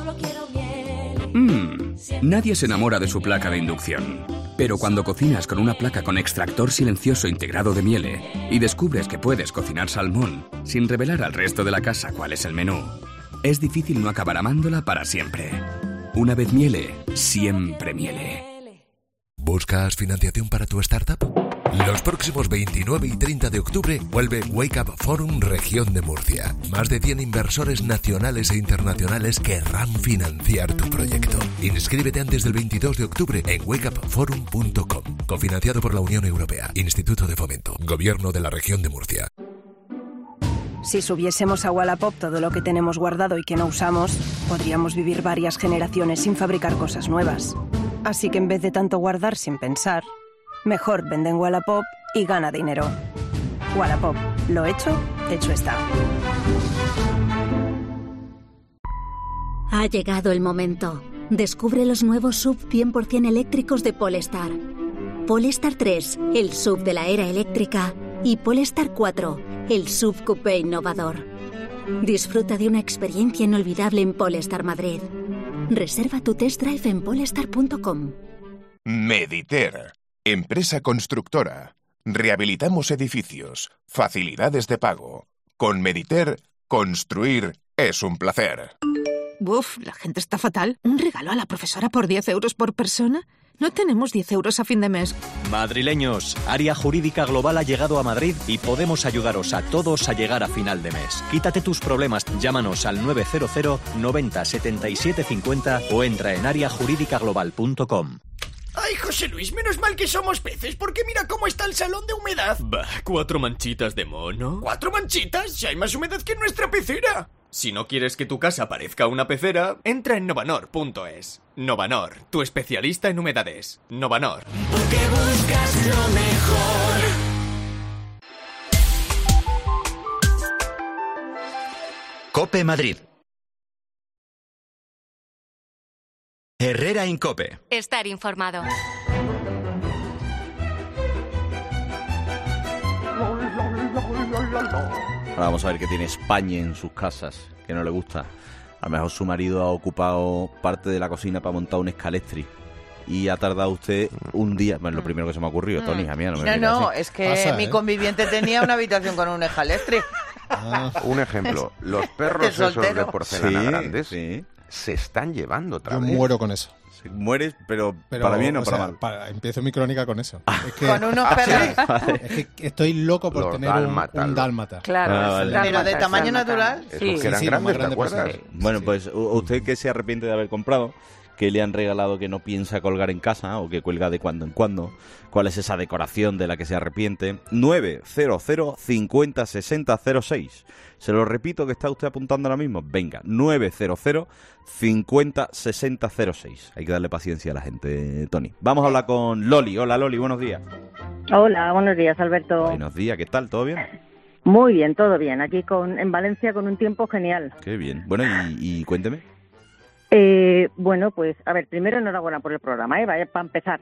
Nadie se enamora de su placa de inducción. Pero cuando cocinas con una placa con extractor silencioso integrado de Miele y descubres que puedes cocinar salmón sin revelar al resto de la casa cuál es el menú, es difícil no acabar amándola para siempre. Una vez Miele, siempre Miele. ¿Buscas financiación para tu startup? Los próximos 29 y 30 de octubre vuelve Wake Up Forum Región de Murcia. Más de 100 inversores nacionales e internacionales querrán financiar tu proyecto. Inscríbete antes del 22 de octubre en wakeupforum.com. Cofinanciado por la Unión Europea, Instituto de Fomento, Gobierno de la Región de Murcia. Si subiésemos a Wallapop todo lo que tenemos guardado y que no usamos, podríamos vivir varias generaciones sin fabricar cosas nuevas. Así que en vez de tanto guardar sin pensar, mejor vende en Wallapop y gana dinero. Wallapop, lo hecho está. Ha llegado el momento. Descubre los nuevos SUV 100% eléctricos de Polestar. Polestar 3, el SUV de la era eléctrica, y Polestar 4, el SUV coupé innovador. Disfruta de una experiencia inolvidable en Polestar Madrid. Reserva tu test drive en polestar.com. Mediter, empresa constructora. Rehabilitamos edificios, facilidades de pago. Con Mediter, construir es un placer. Uf, la gente está fatal. ¿Un regalo a la profesora por 10 euros por persona? No tenemos 10 euros a fin de mes. Madrileños, Área Jurídica Global ha llegado a Madrid y podemos ayudaros a todos a llegar a final de mes. Quítate tus problemas, llámanos al 900 90 77 50 o entra en areajuridicaglobal.com. Ay, José Luis, menos mal que somos peces, porque mira cómo está el salón de humedad. Bah, 4 manchitas de mono. ¿4 manchitas? Si hay más humedad que en nuestra pecera. Si no quieres que tu casa parezca una pecera, entra en novanor.es. Novanor, tu especialista en humedades. Novanor. Porque buscas lo mejor. Cope Madrid. Herrera Incope. Estar informado. Ahora vamos a ver qué tiene España en sus casas, que no le gusta. A lo mejor su marido ha ocupado parte de la cocina para montar un escalestri y ha tardado usted un día. Bueno, lo primero que se me ha ocurrido, Tony, a mí no, es que pasa, mi conviviente tenía una habitación con un escalestri. Un ejemplo, los perros esos de porcelana grandes se están llevando otra vez. Yo muero con eso. Mueres, pero ¿para bien o para mal? Empiezo mi crónica con eso. Es que, ¿con unos perros? Es que estoy loco por tener un dálmata. Claro, vale. ¿Pero de tamaño natural? Sí, que eran grandes, ¿te acuerdas? Bueno, pues usted que se arrepiente de haber comprado, que le han regalado que no piensa colgar en casa o que cuelga de cuando en cuando, ¿cuál es esa decoración de la que se arrepiente? 900 50 60 06. Se lo repito, que está usted apuntando ahora mismo. Venga, 900 50 60 06. Hay que darle paciencia a la gente, Tony. Vamos a hablar con Loli. Hola, Loli, buenos días. Hola, buenos días, Alberto. Buenos días, ¿qué tal? ¿Todo bien? Muy bien, todo bien. Aquí en Valencia con un tiempo genial. Qué bien. Bueno, y cuénteme. Bueno, pues, a ver, primero enhorabuena por el programa, vaya, para empezar.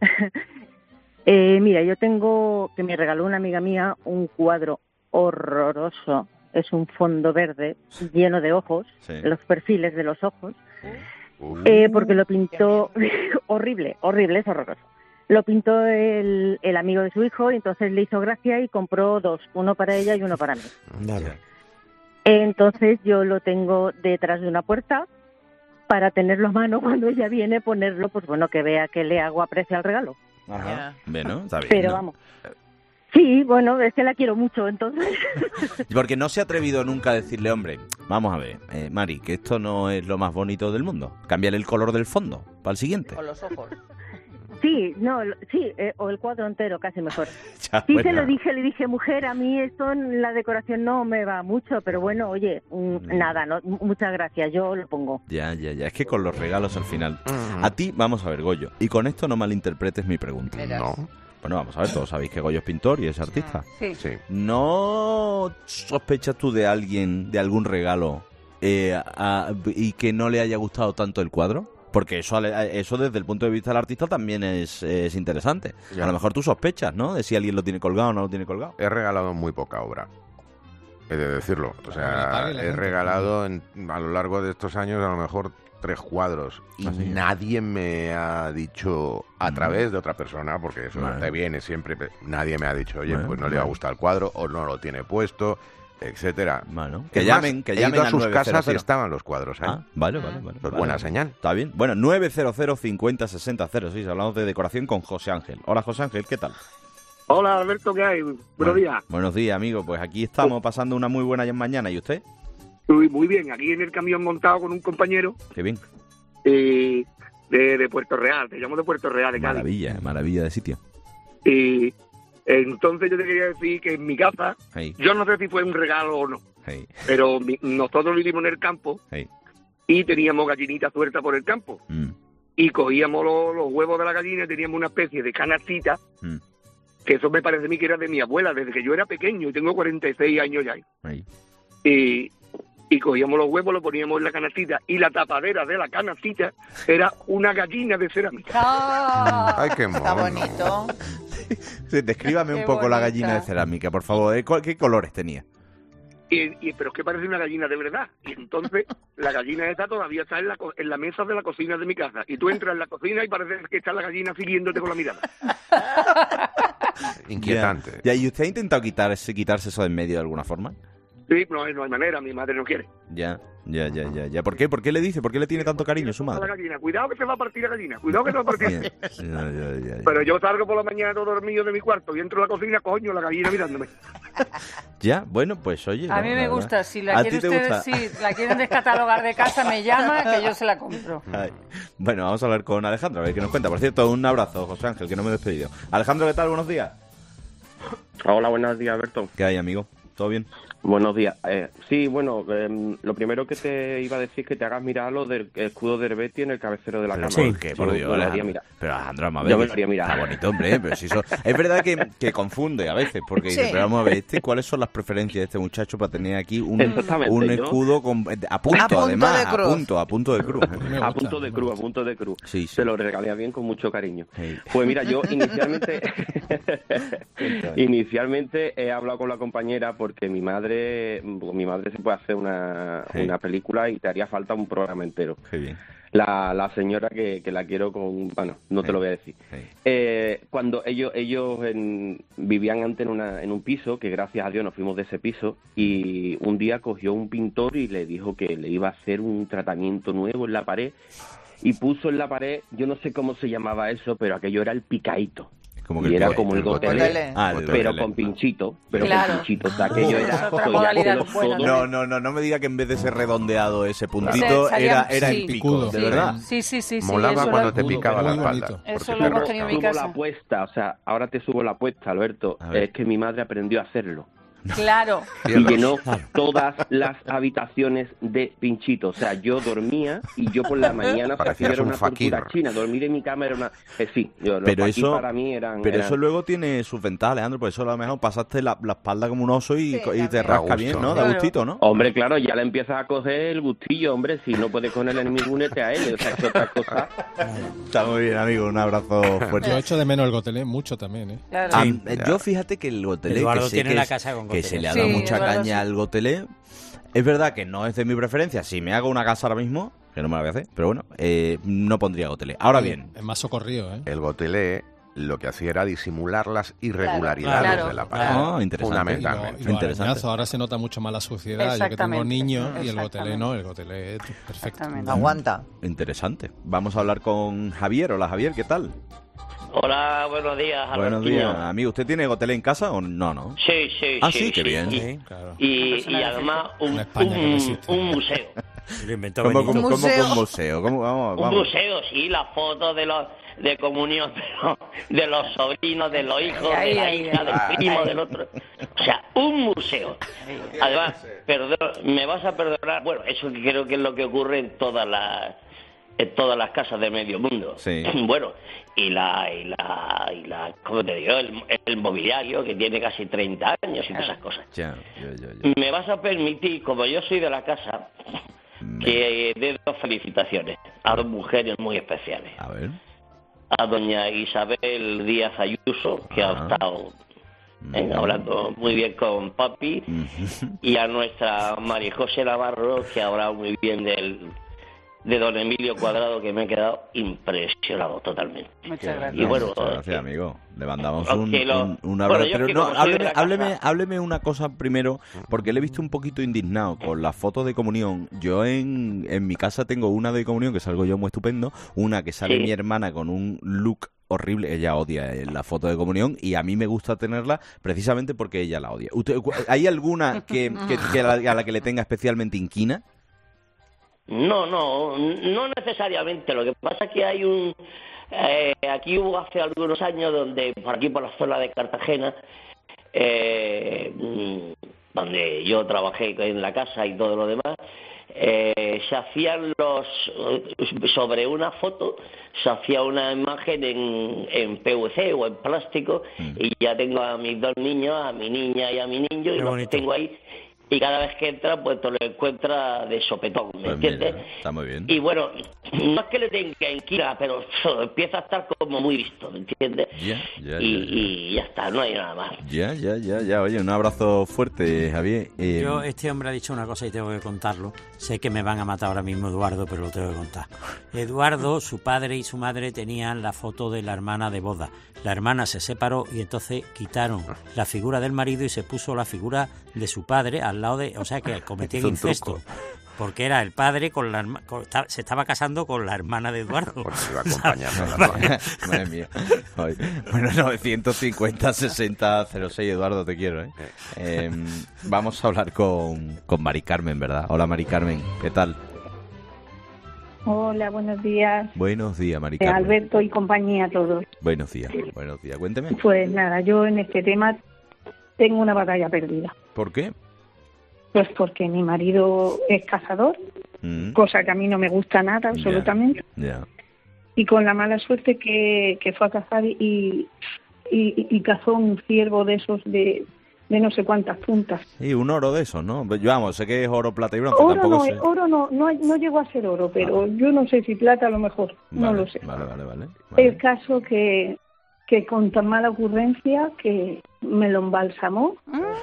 Mira, yo tengo, que me regaló una amiga mía, un cuadro horroroso. Es un fondo verde lleno de ojos, los perfiles de los ojos, porque lo pintó horrible, es horroroso. Lo pintó el amigo de su hijo y entonces le hizo gracia y compró 2, uno para ella y uno para mí. Vale. Entonces yo lo tengo detrás de una puerta para tenerlo a mano cuando ella viene, ponerlo, pues bueno, que vea que le hago aprecio al regalo. Ajá. Bueno, está bien. Pero ¿no? vamos. Sí, bueno, es que la quiero mucho, entonces. Porque no se ha atrevido nunca a decirle, hombre, vamos a ver, Mari, que esto no es lo más bonito del mundo. Cámbiale el color del fondo para el siguiente. Con los ojos. Sí, o el cuadro entero, casi mejor. Ya, sí, bueno. se lo dije, le dije, mujer, a mí esto en la decoración no me va mucho, pero bueno, oye, nada, no, muchas gracias, yo lo pongo. Ya, es que con los regalos al final. A ti, vamos a ver, Goyo, y con esto no malinterpretes mi pregunta. No. Bueno, vamos a ver, todos sabéis que Goyo es pintor y es artista. Sí. ¿No sospechas tú de alguien, de algún regalo, y que no le haya gustado tanto el cuadro? Porque eso desde el punto de vista del artista también es interesante. Ya. A lo mejor tú sospechas, ¿no? De si alguien lo tiene colgado o no lo tiene colgado. He regalado muy poca obra, he de decirlo. O sea, he regalado a lo largo de estos años a lo mejor 3 cuadros y nadie me ha dicho a través de otra persona, porque eso te viene siempre, nadie me ha dicho, oye, pues no le va a gustar el cuadro o no lo tiene puesto, etcétera. Bueno, que llamen he ido a sus casas y estaban los cuadros ahí. Vale. Pues buena señal. Está bien. Bueno, 900 50 60 06. Hablamos de decoración con José Ángel. Hola, José Ángel, ¿qué tal? Hola, Alberto, ¿qué hay? Buenos días. Buenos días, amigo. Pues aquí estamos pasando una muy buena mañana. ¿Y usted? Muy bien, aquí en el camión montado con un compañero. Qué bien. De Puerto Real, te llamo de Puerto Real, de Cádiz. Maravilla de sitio. Y entonces yo te quería decir que en mi casa, yo no sé si fue un regalo o no, pero nosotros vivimos en el campo y teníamos gallinitas sueltas por el campo. Y cogíamos los huevos de la gallina y teníamos una especie de canastita, que eso me parece a mí que era de mi abuela, desde que yo era pequeño, y tengo 46 años ya. Y cogíamos los huevos, los poníamos en la canastita, y la tapadera de la canastita era una gallina de cerámica. Ay, qué mono. Está bonito. Sí, descríbame un poco la gallina de cerámica, por favor. ¿Qué colores tenía? Pero es que parece una gallina de verdad. Y entonces la gallina esa todavía está en la mesa de la cocina de mi casa. Y tú entras en la cocina y parece que está la gallina siguiéndote con la mirada. Inquietante. ¿Y usted ha intentado quitarse eso de en medio de alguna forma? Sí, no hay manera, mi madre no quiere. Ya. ¿Por qué? ¿Por qué le dice? ¿Por qué le tiene tanto cariño su madre? La gallina. Cuidado que se va a partir la gallina, cuidado que se va a partir. Ya. Pero yo salgo por la mañana todo dormido de mi cuarto y entro a la cocina, coño, la gallina mirándome. Ya, bueno, pues oye. A mí me gusta, si la quieren ustedes, si la quieren descatalogar de casa, me llama, que yo se la compro. Ay. Bueno, vamos a hablar con Alejandro, a ver qué nos cuenta. Por cierto, un abrazo, José Ángel, que no me he despedido. Alejandro, ¿qué tal? Buenos días. Hola, buenos días, Alberto. ¿Qué hay, amigo? ¿Todo bien? Buenos días. Sí, bueno, lo primero que te iba a decir es que te hagas mirar lo del escudo de Herbeti en el cabecero de la cama. Sí, que por Dios, pero Alejandro, vamos a ver. Yo me lo haría mirar. Está bonito, hombre, pero si eso... Es verdad que confunde a veces, porque dice, pero vamos a ver, ¿cuáles son las preferencias de este muchacho para tener aquí un escudo a punto, además, a punto de cruz? A punto de cruz. Sí. Se lo regalé bien con mucho cariño. Sí. Pues mira, yo inicialmente he hablado con la compañera porque mi madre se puede hacer una película y te haría falta un programa entero. Qué bien. La señora que la quiero bueno, no te lo voy a decir. Cuando ellos vivían antes en un piso, que gracias a Dios nos fuimos de ese piso, y un día cogió un pintor y le dijo que le iba a hacer un tratamiento nuevo en la pared, y puso en la pared, yo no sé cómo se llamaba eso, pero aquello era el picaíto. Y era como el gotelé, pero con pinchito, o sea, que yo era no me diga que en vez de ser redondeado ese puntito era en pico, de verdad. Sí. Molaba cuando te picaba la espalda. Eso lo hemos tenido en mi casa. La apuesta, o sea, ahora te subo la apuesta, Alberto, es que mi madre aprendió a hacerlo. Claro. Y llenó todas las habitaciones de pinchito. O sea, yo dormía y yo por la mañana era una tortura china. Dormir en mi cama era una... pero eso para mí eran... eso luego tiene sus ventajas, Alejandro, por eso a lo mejor pasaste la espalda como un oso y te rasca bien, ¿no? Da gustito, ¿no? Hombre, claro, ya le empiezas a coger el gustillo, hombre. Si no puedes con él en ningún únete a él. O sea, es otra cosa. Está muy bien, amigo. Un abrazo fuerte. Yo echo de menos el gotelé mucho también, ¿eh? Claro. Yo fíjate que el gotelé... Eduardo tiene la casa con que se le ha dado mucha caña al gotelé. Es verdad que no es de mi preferencia. Si me hago una casa ahora mismo, que no me la voy a hacer, pero bueno, no pondría gotelé. Ahora bien, es más socorrido, ¿eh? El gotelé lo que hacía era disimular las irregularidades de la pared. Interesante. Fundamentalmente. Interesante. Ahora se nota mucho más la suciedad. Yo que tengo niños y el gotelé no, el gotelé perfecto. Aguanta. Interesante. Vamos a hablar con Javier. Hola Javier, ¿qué tal? Hola, buenos días, Albertino. Buenos días, amigo. ¿Usted tiene gotelé en casa o no? Sí. Sí, qué bien. Sí, claro. Y además un museo. ¿Cómo un museo? Vamos. Un museo, sí, las fotos de comunión de los sobrinos, de los hijos, de la hija, del primo, del otro. O sea, un museo. Además, me vas a perdonar, bueno, eso creo que es lo que ocurre en todas las casas de medio mundo. Sí. Bueno, y la ¿cómo te digo? El mobiliario, que tiene casi 30 años y todas esas cosas. Ya. Me vas a permitir, como yo soy de la casa, que dé 2 felicitaciones a 2 mujeres muy especiales. A ver. A doña Isabel Díaz Ayuso, que ha estado hablando muy bien con papi, y a nuestra María José Navarro, que ha hablado muy bien de don Emilio Cuadrado, que me he quedado impresionado totalmente. Muchas gracias. Y bueno, muchas gracias, amigo. Le mandamos un abrazo. Pero no, hábleme una cosa primero, porque le he visto un poquito indignado con la foto de comunión. Yo en mi casa tengo una de comunión que salgo yo muy estupendo, una que sale mi hermana con un look horrible. Ella odia la foto de comunión y a mí me gusta tenerla precisamente porque ella la odia. ¿Hay alguna a la que le tenga especialmente inquina? No necesariamente. Lo que pasa es que hay aquí hubo hace algunos años donde, por aquí por la zona de Cartagena, donde yo trabajé en la casa y todo lo demás, se hacían sobre una foto, se hacía una imagen en PVC o en plástico, y ya tengo a mis 2 niños, a mi niña y a mi niño, y los tengo ahí. Y cada vez que entra, pues te lo encuentra de sopetón, ¿me entiendes? Mira, está muy bien. Y bueno, no es que le tenga inquina, pero empieza a estar como muy visto, ¿me entiendes? Y ya está, no hay nada más. Ya. Oye, un abrazo fuerte, Javier. Este hombre ha dicho una cosa y tengo que contarlo. Sé que me van a matar ahora mismo Eduardo, pero lo tengo que contar. Eduardo, su padre y su madre tenían la foto de la hermana de boda. La hermana se separó y entonces quitaron la figura del marido y se puso la figura de su padre al lado de... O sea, que cometían incesto. Porque era el padre se estaba casando con la hermana de Eduardo. Porque se iba acompañando. Madre mía. Bueno, 950-60-06, Eduardo, te quiero. Vamos a hablar con Mari Carmen, ¿verdad? Hola, Mari Carmen, ¿qué tal? Hola, buenos días. Buenos días, Mari Carmen. Alberto y compañía a todos. Buenos días, cuénteme. Pues nada, yo en este tema tengo una batalla perdida. ¿Por qué? Pues porque mi marido es cazador, cosa que a mí no me gusta nada, absolutamente. Y con la mala suerte que fue a cazar y cazó un ciervo de esos de no sé cuántas puntas. Y un oro de esos, ¿no? Yo, vamos, sé que es oro, plata y bronce. Oro no llegó a ser oro, pero yo no sé si plata a lo mejor, no lo sé. Vale. El caso que con tan mala ocurrencia que me lo embalsamó.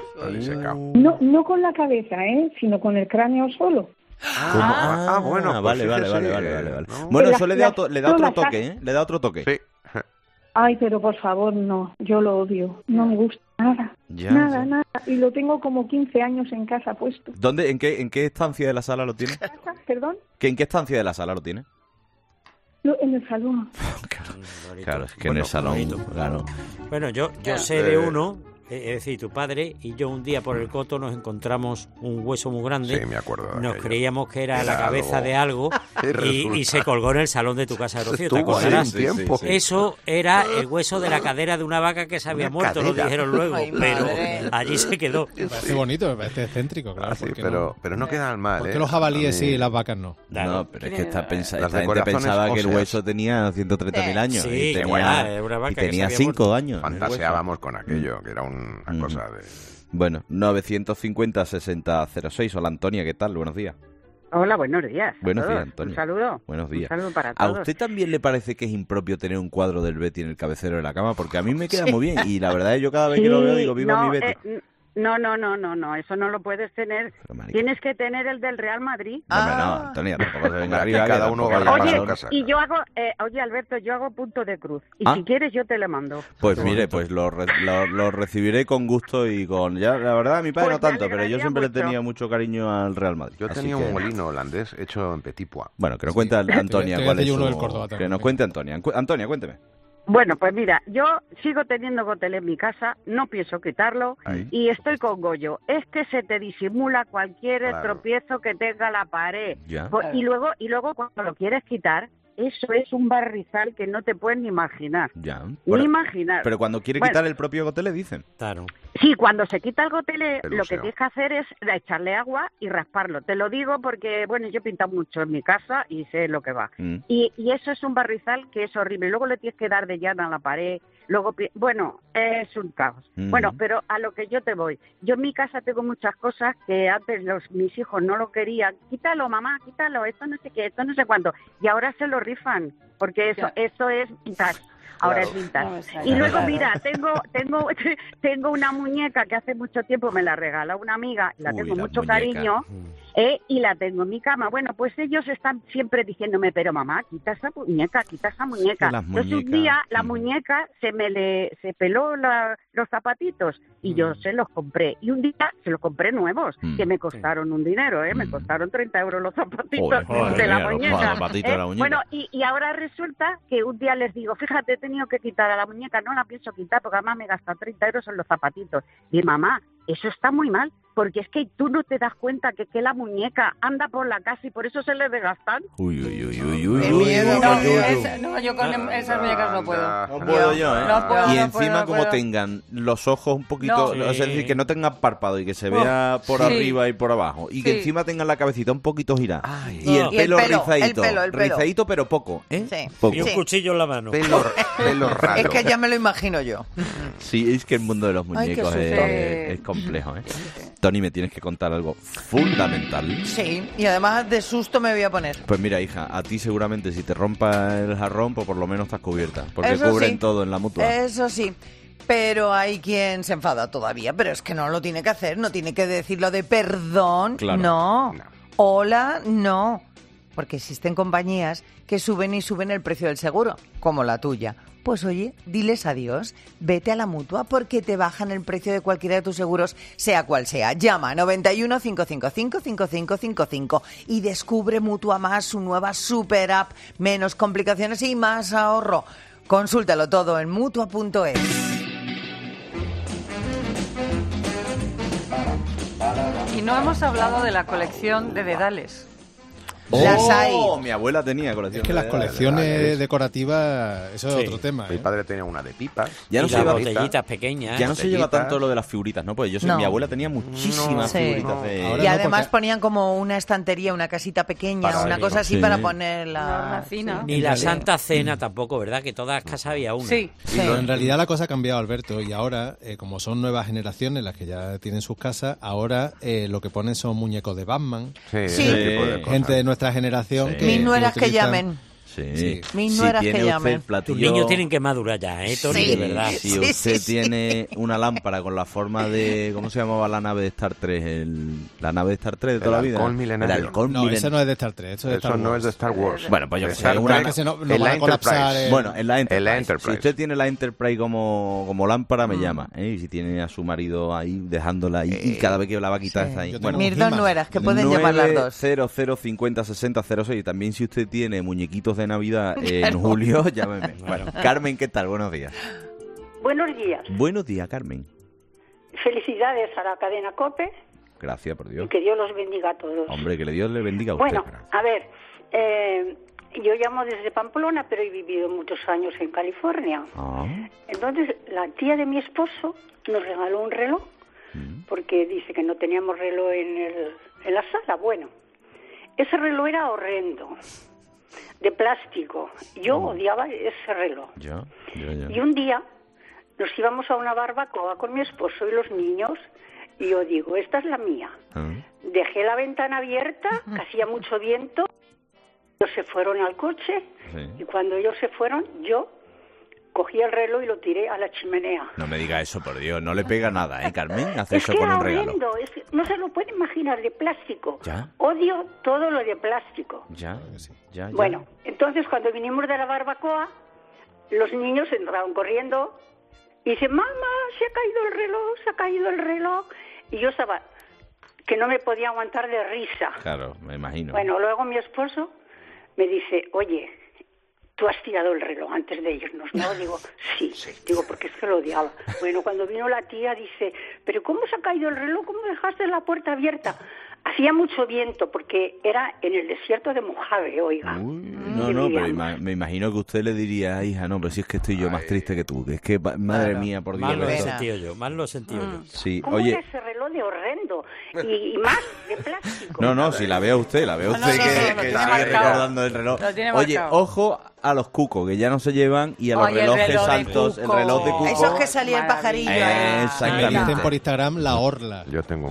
No con la cabeza, sino con el cráneo solo. Bueno, vale. Bueno, eso le da otro toque, ¿eh? Le da otro toque. Sí. Ay, pero por favor, no. Yo lo odio. No me gusta nada. Nada. Y lo tengo como 15 años en casa puesto. ¿Dónde? ¿En qué estancia de la sala lo tiene? ¿Perdón? ¿En qué estancia de la sala lo tiene? En el salón. Claro, es que en el salón, claro. Bueno, yo sé de uno, es decir, tu padre y yo un día por el coto nos encontramos un hueso muy grande. Sí, me acuerdo. Nos creíamos que era la cabeza de algo y se colgó en el salón de tu casa de Rocío. ¿Te acordarás? Eso era el hueso de la cadera de una vaca que se había muerto, lo dijeron luego, pero allí se quedó. Me parece bonito, me parece excéntrico, claro. Sí, pero no quedan mal, ¿Por qué los jabalíes sí y las vacas no? No, pero es que esta gente pensaba que el hueso tenía 130.000 años. Sí, y tenía 5 años. Fantaseábamos con aquello, que era una cosa de... Bueno, 950-60-06. Hola, Antonia, ¿qué tal? Buenos días. Hola, buenos días. Buenos días, Antonia. Un saludo. Buenos días. Un saludo para todos. ¿A usted también le parece que es impropio tener un cuadro del Betty en el cabecero de la cama? Porque a mí me queda muy bien y la verdad es que yo cada vez que lo veo digo, viva mi Betty. No, eso no lo puedes tener. Tienes que tener el del Real Madrid. No, Antonia, tampoco se venga arriba. Cada uno va a su casa. Y yo hago, oye, Alberto, yo hago punto de cruz. Y si quieres, yo te lo mando. Pues mire, pues lo recibiré con gusto y con... Ya, la verdad, a mi padre no tanto, pero yo siempre le tenía mucho cariño al Real Madrid. Yo tenía un molino holandés hecho en Petit Pois. Bueno, que nos cuente Antonia cuál es su... Que nos cuente Antonia. Antonia, cuénteme. Bueno, pues mira, yo sigo teniendo gotelé en mi casa, no pienso quitarlo y estoy con Goyo. Es que se te disimula cualquier tropiezo que tenga la pared. Y luego cuando lo quieres quitar, eso es un barrizal que no te puedes ni imaginar. Ni imaginar. Pero cuando quiere quitar el propio gotelé, dicen. Claro. Sí, cuando se quita el gotelé, lo que tienes que hacer es echarle agua y rasparlo. Te lo digo porque, bueno, yo he pintado mucho en mi casa y sé lo que va. Y eso es un barrizal que es horrible. Luego le tienes que dar de llana a la pared. Luego, bueno, es un caos. Bueno, pero a lo que yo te voy. Yo en mi casa tengo muchas cosas que antes mis hijos no lo querían. Quítalo, mamá, quítalo. Esto no sé qué, esto no sé cuánto. Y ahora se lo rifan, porque eso es vintage. Ahora es vintage. Y luego, mira, tengo una muñeca que hace mucho tiempo me la regaló una amiga, la tengo mucho cariño, y la tengo en mi cama. Bueno, pues ellos están siempre diciéndome, pero mamá, quita esa muñeca. Entonces un día la muñeca se peló los zapatitos y yo se los compré. Y un día se los compré nuevos, que me costaron un dinero, me costaron 30 euros los zapatitos de la muñeca. Bueno, y ahora resulta que un día les digo, fíjate, he tenido que quitar a la muñeca, no la pienso quitar porque además me gasta 30 euros en los zapatitos. Y mamá, eso está muy mal, porque es que tú no te das cuenta que la muñeca anda por la casa y por eso se le desgastan. Uy. No, yo con esas muñecas no puedo. No puedo yo, ¿eh? Y encima como tengan los ojos un poquito, es decir, que no tengan párpado y que se vea por arriba y por abajo. Y que encima tengan la cabecita un poquito girada. Y el pelo rizadito. Rizadito pero poco, ¿eh? Sí. Poco. Y un cuchillo en la mano. Pelo raro. Es que ya me lo imagino yo. Sí, es que el mundo de los muñecos es complejo, ¿eh? Tony, me tienes que contar algo fundamental. Sí, y además de susto me voy a poner. Pues mira, hija, a ti seguramente si te rompa el jarrón, pues por lo menos estás cubierta. Porque cubren todo en la Mutua. Eso sí. Pero hay quien se enfada todavía. Pero es que no lo tiene que hacer, no tiene que decirlo de perdón. Claro. No. Hola, no. Porque existen compañías que suben el precio del seguro, como la tuya. Pues oye, diles adiós, vete a la Mutua porque te bajan el precio de cualquiera de tus seguros, sea cual sea. Llama 91 555 5555 y descubre Mutua Más, su nueva super app, menos complicaciones y más ahorro. Consúltalo todo en Mutua.es. Y no hemos hablado de la colección de dedales. Las hay. Mi abuela tenía colección. Es que las colecciones decorativas, eso es otro tema. Mi padre tenía una de pipas. Ya no se lleva botellitas pequeñas. Ya no se lleva tanto lo de las figuritas, ¿no? Pues mi abuela tenía muchísimas figuritas. Y además ponían como una estantería, una casita pequeña, una cosa así para poner la... Ni la Santa Cena tampoco, ¿verdad? Que todas las casas había una. Sí. En realidad la cosa ha cambiado, Alberto, y ahora, como son nuevas generaciones las que ya tienen sus casas, ahora lo que ponen son muñecos de Batman. Gente de nuestra generación que mis nueras que llamen. Sí. Mis nueras que llamen. Tus niños tienen que madurar ya, Tony, de verdad. Si usted tiene una lámpara con la forma de... ¿Cómo se llamaba la nave de Star Trek? La nave de Star Trek de toda la vida. El halcón milenario. No, ese no es de Star Trek. Eso no es de Star Wars. Bueno, pues yo que sé. Bueno, en la Enterprise. Si usted tiene la Enterprise como lámpara, me llama. Y si tiene a su marido ahí, dejándola ahí, y cada vez que la va a quitar está ahí. Mis dos nueras, que pueden llamar las dos. 00506006. Y también si usted tiene muñequitos de Navidad en julio, llámeme. Bueno, Carmen, ¿qué tal? Buenos días. Buenos días. Buenos días, Carmen. Felicidades a la cadena COPE. Gracias, por Dios. Y que Dios los bendiga a todos. Hombre, que Dios le bendiga a usted. Bueno, a ver, yo llamo desde Pamplona, pero he vivido muchos años en California. Entonces, la tía de mi esposo nos regaló un reloj, porque dice que no teníamos reloj en la sala. Bueno, ese reloj era horrendo, de plástico. Yo odiaba ese reloj. Ya. Y un día nos íbamos a una barbacoa con mi esposo y los niños, y yo digo, esta es la mía. Dejé la ventana abierta, que hacía mucho viento, ellos se fueron al coche, y cuando ellos se fueron, yo cogí el reloj y lo tiré a la chimenea. No me diga eso, por Dios. No le pega nada, Carmen? Hace eso que con era un regalo. horrendo, no se lo puede imaginar, de plástico. ¿Ya? Odio todo lo de plástico. Ya. Bueno, entonces cuando vinimos de la barbacoa, los niños entraron corriendo y dicen, mamá, se ha caído el reloj. Y yo estaba, que no me podía aguantar de risa. Claro, me imagino. Bueno, luego mi esposo me dice, oye, tú has tirado el reloj antes de irnos, ¿no? Digo, sí. Digo, porque es que lo odiaba. Bueno, cuando vino la tía, dice, ¿pero cómo se ha caído el reloj? ¿Cómo dejaste la puerta abierta? Hacía mucho viento, porque era en el desierto de Mojave, oiga. No, pero me imagino que usted le diría, hija, no, pero si es que estoy yo más triste que tú, que es que, madre mía, por Dios. Más lo he sentido yo. Sí, ¿Cómo oye... era ese reloj de horrendo? Y más de plástico. No, si la ve usted que sigue recordando el reloj. Oye, ojo a los cucos, que ya no se llevan, y a los relojes altos, el reloj de cuco. Esos que salía el pajarillo. Exactamente. Dicen por Instagram la orla. Yo tengo un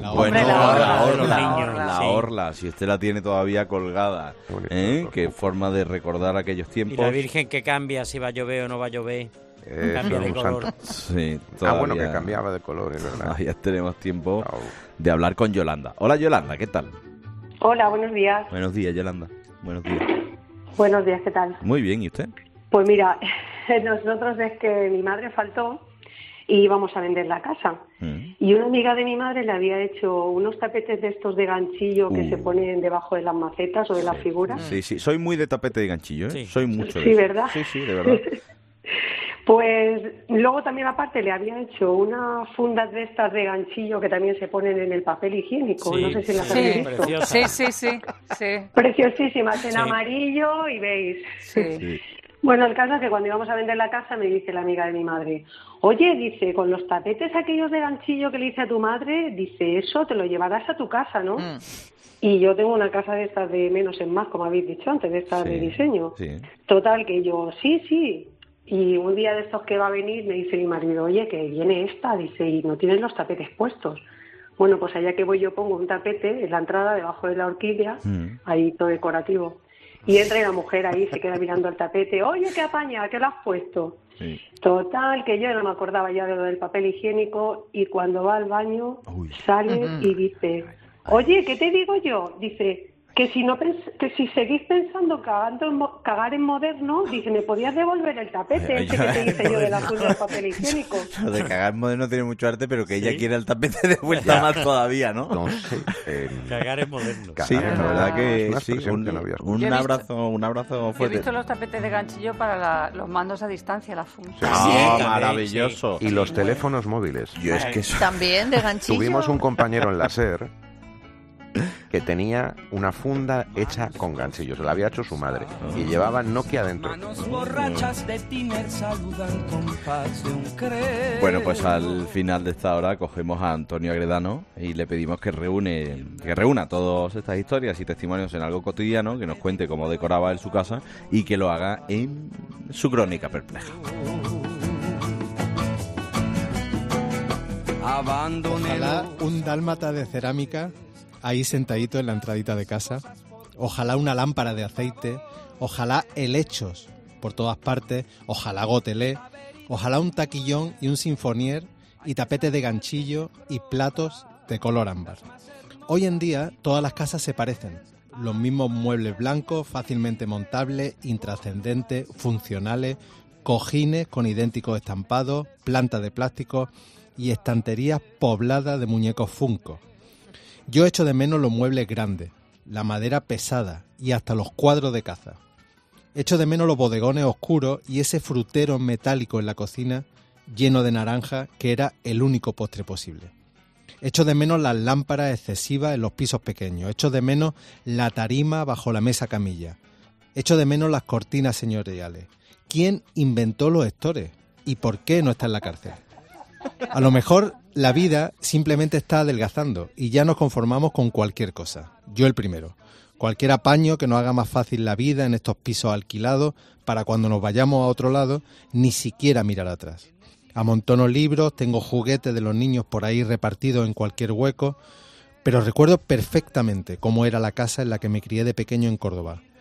la orla, si usted la tiene todavía colgada, que forma de recordar aquellos tiempos. Y la Virgen que cambia si va a llover o no va a llover. Cambia de color. Sí, todavía... bueno, que cambiaba de color, es verdad. Ya tenemos tiempo de hablar con Yolanda. Hola, Yolanda, ¿qué tal? Hola, buenos días. Buenos días, Yolanda. Buenos días. Buenos días, ¿qué tal? Muy bien, ¿y usted? Pues mira, nosotros es que mi madre faltó y íbamos a vender la casa. Y una amiga de mi madre le había hecho unos tapetes de estos de ganchillo que se ponen debajo de las macetas o de las figuras. Sí, soy muy de tapete de ganchillo, ¿eh? Sí. Soy mucho de Sí, eso. ¿verdad? Sí, de verdad. Pues luego también aparte le había hecho unas fundas de estas de ganchillo que también se ponen en el papel higiénico. No sé si las habéis visto. Sí. Preciosísimas, en amarillo y beige. Sí. Bueno, el caso es que cuando íbamos a vender la casa me dice la amiga de mi madre, oye, dice, con los tapetes aquellos de ganchillo que le hice a tu madre, dice, eso te lo llevarás a tu casa, ¿no? Y yo tengo una casa de estas de menos en más, como habéis dicho antes, de estas de diseño. Sí. Total, que yo, sí. Y un día de estos que va a venir me dice mi marido, oye, que viene esta, dice, y no tienes los tapetes puestos. Bueno, pues allá que voy yo pongo un tapete en la entrada, debajo de la orquídea, ahí todo decorativo. Y entra la mujer ahí, se queda mirando el tapete, oye, qué apaña, ¿qué lo has puesto? Sí. Total, que yo no me acordaba ya de lo del papel higiénico, y cuando va al baño, sale y dice, oye, ¿qué te digo yo? Dice, que si seguís pensando cagar en moderno, dice, ¿me podías devolver el tapete ese que te hice yo de la funda del papel higiénico? Lo de cagar en moderno tiene mucho arte, pero que ella quiere el tapete de vuelta más todavía, ¿no? Cagar en moderno. Sí, la verdad que sí, un abrazo fuerte. He visto los tapetes de ganchillo para los mandos a distancia, la funda. Maravilloso. Y los teléfonos móviles. También de ganchillo. Tuvimos un compañero en la SER que tenía una funda hecha con ganchillos, la había hecho su madre y llevaba Nokia dentro. Bueno, pues al final de esta hora cogemos a Antonio Agredano y le pedimos que reúna todas estas historias y testimonios en algo cotidiano, que nos cuente cómo decoraba él su casa y que lo haga en su crónica perpleja. Ojalá un dálmata de cerámica ahí sentadito en la entradita de casa, ojalá una lámpara de aceite, ojalá helechos por todas partes, ojalá gotelé, ojalá un taquillón y un sinfonier y tapete de ganchillo y platos de color ámbar. Hoy en día todas las casas se parecen, los mismos muebles blancos, fácilmente montables, intrascendentes, funcionales, cojines con idénticos estampados, plantas de plástico y estanterías pobladas de muñecos Funko. Yo echo de menos los muebles grandes, la madera pesada y hasta los cuadros de caza. Echo de menos los bodegones oscuros y ese frutero metálico en la cocina lleno de naranja que era el único postre posible. Echo de menos las lámparas excesivas en los pisos pequeños. Echo de menos la tarima bajo la mesa camilla. Echo de menos las cortinas señoriales. ¿Quién inventó los estores? ¿Y por qué no está en la cárcel? A lo mejor la vida simplemente está adelgazando y ya nos conformamos con cualquier cosa. Yo el primero. Cualquier apaño que nos haga más fácil la vida en estos pisos alquilados para cuando nos vayamos a otro lado ni siquiera mirar atrás. Amontono libros, tengo juguetes de los niños por ahí repartidos en cualquier hueco, pero recuerdo perfectamente cómo era la casa en la que me crié de pequeño en Córdoba.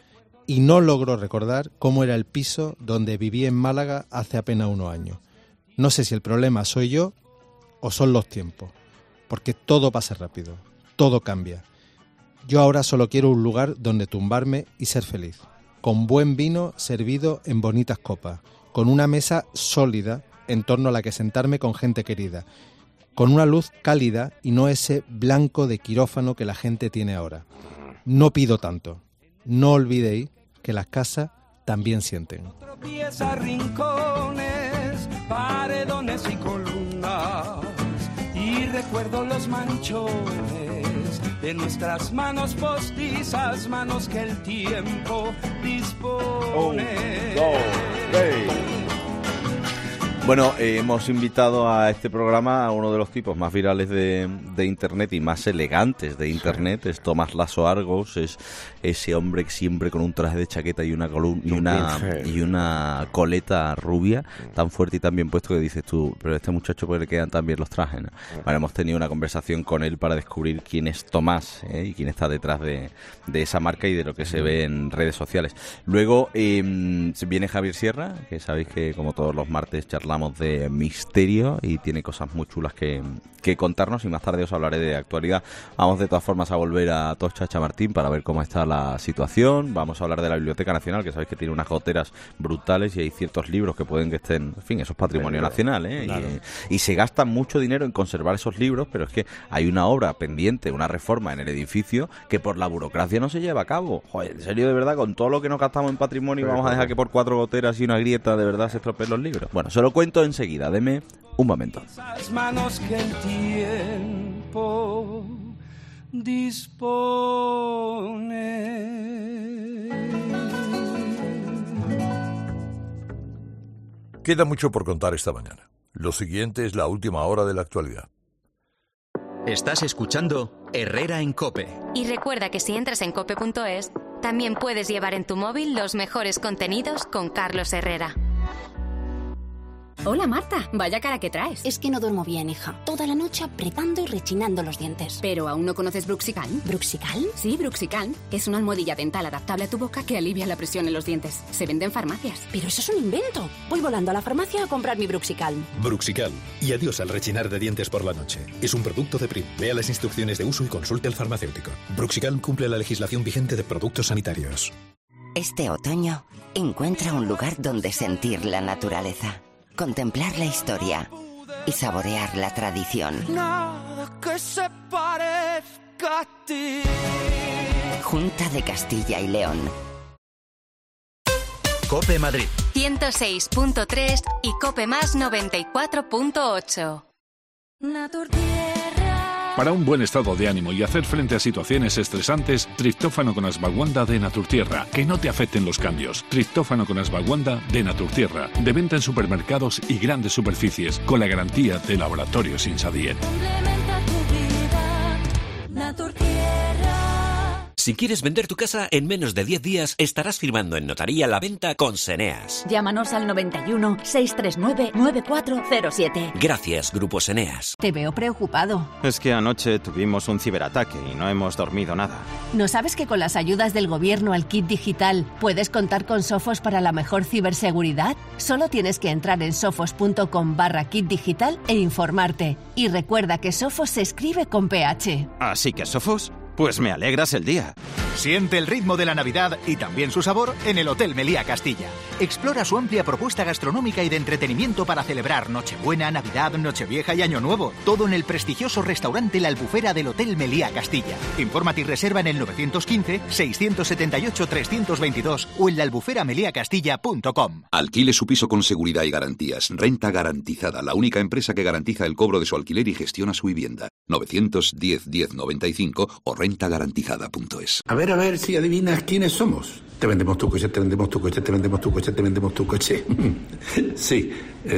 y no logro recordar cómo era el piso donde viví en Málaga hace apenas unos años. No sé si el problema soy yo o son los tiempos, porque todo pasa rápido, todo cambia. Yo ahora solo quiero un lugar donde tumbarme y ser feliz, con buen vino servido en bonitas copas, con una mesa sólida en torno a la que sentarme con gente querida, con una luz cálida y no ese blanco de quirófano que la gente tiene ahora. No pido tanto. No olvidéis que las casas también sienten. Tropieza rincones, paredones y columnas, y recuerdo los manchones de nuestras manos postizas, manos que el tiempo dispone. Bueno, hemos invitado a este programa a uno de los tipos más virales de Internet y más elegantes de Internet. Es Tomás Lasso Argos, es ese hombre que siempre con un traje de chaqueta y una coleta rubia tan fuerte y tan bien puesto que dices tú, pero a este muchacho pues le quedan tan bien los trajes, ¿no? Bueno, hemos tenido una conversación con él para descubrir quién es Tomás, y quién está detrás de esa marca y de lo que se ve en redes sociales. Luego viene Javier Sierra, que sabéis que como todos los martes charlamos de misterio y tiene cosas muy chulas que contarnos, y más tarde os hablaré de actualidad. Vamos de todas formas a volver a Tocha Chamartín para ver cómo está la situación. Vamos a hablar de la Biblioteca Nacional, que sabéis que tiene unas goteras brutales y hay ciertos libros que pueden que estén, en fin, eso es patrimonio nacional, claro. Y se gasta mucho dinero en conservar esos libros, pero es que hay una obra pendiente, una reforma en el edificio que por la burocracia no se lleva a cabo. Joder, en serio, de verdad, con todo lo que nos gastamos en patrimonio vamos a dejar que por 4 goteras y una grieta de verdad se estropeen los libros. Bueno, se lo cuento enseguida, deme un momento. Esas manos que el tiempo dispone. Queda mucho por contar esta mañana. Lo siguiente es la última hora de la actualidad. Estás escuchando Herrera en COPE. Y recuerda que si entras en cope.es, también puedes llevar en tu móvil los mejores contenidos con Carlos Herrera. Hola Marta, vaya cara que traes. Es que no duermo bien, hija. Toda la noche apretando y rechinando los dientes. ¿Pero aún no conoces Bruxicalm? ¿Bruxicalm? Sí, Bruxicalm. Es una almohadilla dental adaptable a tu boca que alivia la presión en los dientes. Se vende en farmacias. Pero eso es un invento. Voy volando a la farmacia a comprar mi Bruxicalm. Bruxicalm. Y adiós al rechinar de dientes por la noche. Es un producto de Prim. Lea las instrucciones de uso y consulte al farmacéutico. Bruxicalm cumple la legislación vigente de productos sanitarios. Este otoño, encuentra un lugar donde sentir la naturaleza, contemplar la historia y saborear la tradición. Nada que se parezca a ti. Junta de Castilla y León. COPE Madrid 106.3 y COPE Más 94.8. Para un buen estado de ánimo y hacer frente a situaciones estresantes, triptófano con Ashwagandha de Naturtierra. Que no te afecten los cambios. Triptófano con Ashwagandha de Naturtierra. De venta en supermercados y grandes superficies, con la garantía de Laboratorios Insadiet. Complementa tu vida, Naturtierra. Si quieres vender tu casa, en menos de 10 días estarás firmando en notaría la venta con Seneas. Llámanos al 91 639 9407. Gracias, Grupo Seneas. Te veo preocupado. Es que anoche tuvimos un ciberataque y no hemos dormido nada. ¿No sabes que con las ayudas del gobierno al kit digital puedes contar con Sofos para la mejor ciberseguridad? Solo tienes que entrar en sofos.com/kit digital e informarte. Y recuerda que Sofos se escribe con PH. ¿Así que Sofos? Pues me alegras el día. Siente el ritmo de la Navidad y también su sabor en el Hotel Meliá Castilla. Explora su amplia propuesta gastronómica y de entretenimiento para celebrar Nochebuena, Navidad, Nochevieja y Año Nuevo. Todo en el prestigioso restaurante La Albufera del Hotel Meliá Castilla. Infórmate y reserva en el 915-678-322 o en laalbuferameliacastilla.com. Alquile su piso con seguridad y garantías. Renta Garantizada, la única empresa que garantiza el cobro de su alquiler y gestiona su vivienda. 910-1095 o rentagarantizada.es. A ver si adivinas quiénes somos. Te vendemos tu coche, te vendemos tu coche, te vendemos tu coche, te vendemos tu coche. Sí,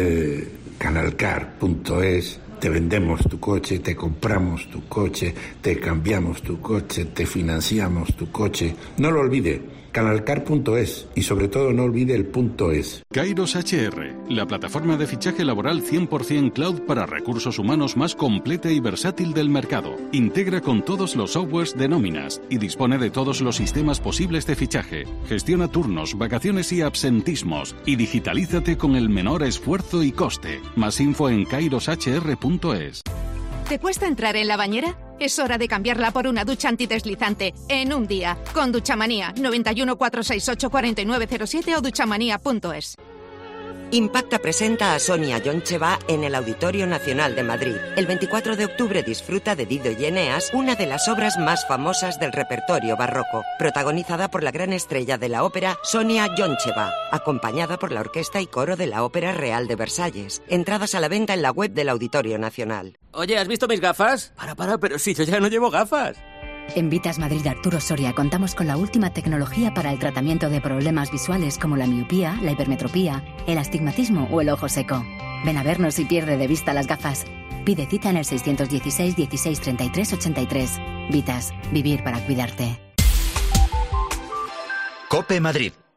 canalcar.es. Te vendemos tu coche, te compramos tu coche, te cambiamos tu coche, te financiamos tu coche. No lo olvide. Canalcar.es y sobre todo no olvide el .es. Kairos HR, la plataforma de fichaje laboral 100% cloud para recursos humanos más completa y versátil del mercado. Integra con todos los softwares de nóminas y dispone de todos los sistemas posibles de fichaje. Gestiona turnos, vacaciones y absentismos y digitalízate con el menor esfuerzo y coste. Más info en kairoshr.es. ¿Te cuesta entrar en la bañera? Es hora de cambiarla por una ducha antideslizante en un día. Con Duchamanía, 91 468 4907 o duchamanía.es. Impacta presenta a Sonia Yoncheva en el Auditorio Nacional de Madrid. El 24 de octubre disfruta de Dido y Eneas, una de las obras más famosas del repertorio barroco, protagonizada por la gran estrella de la ópera Sonia Yoncheva, acompañada por la orquesta y coro de la Ópera Real de Versalles. Entradas a la venta en la web del Auditorio Nacional. Oye, ¿has visto mis gafas? Para, pero si yo ya no llevo gafas. En Vitas Madrid Arturo Soria contamos con la última tecnología para el tratamiento de problemas visuales como la miopía, la hipermetropía, el astigmatismo o el ojo seco. Ven a vernos y pierde de vista las gafas. Pide cita en el 616 16 33 83. Vitas, vivir para cuidarte. COPE Madrid.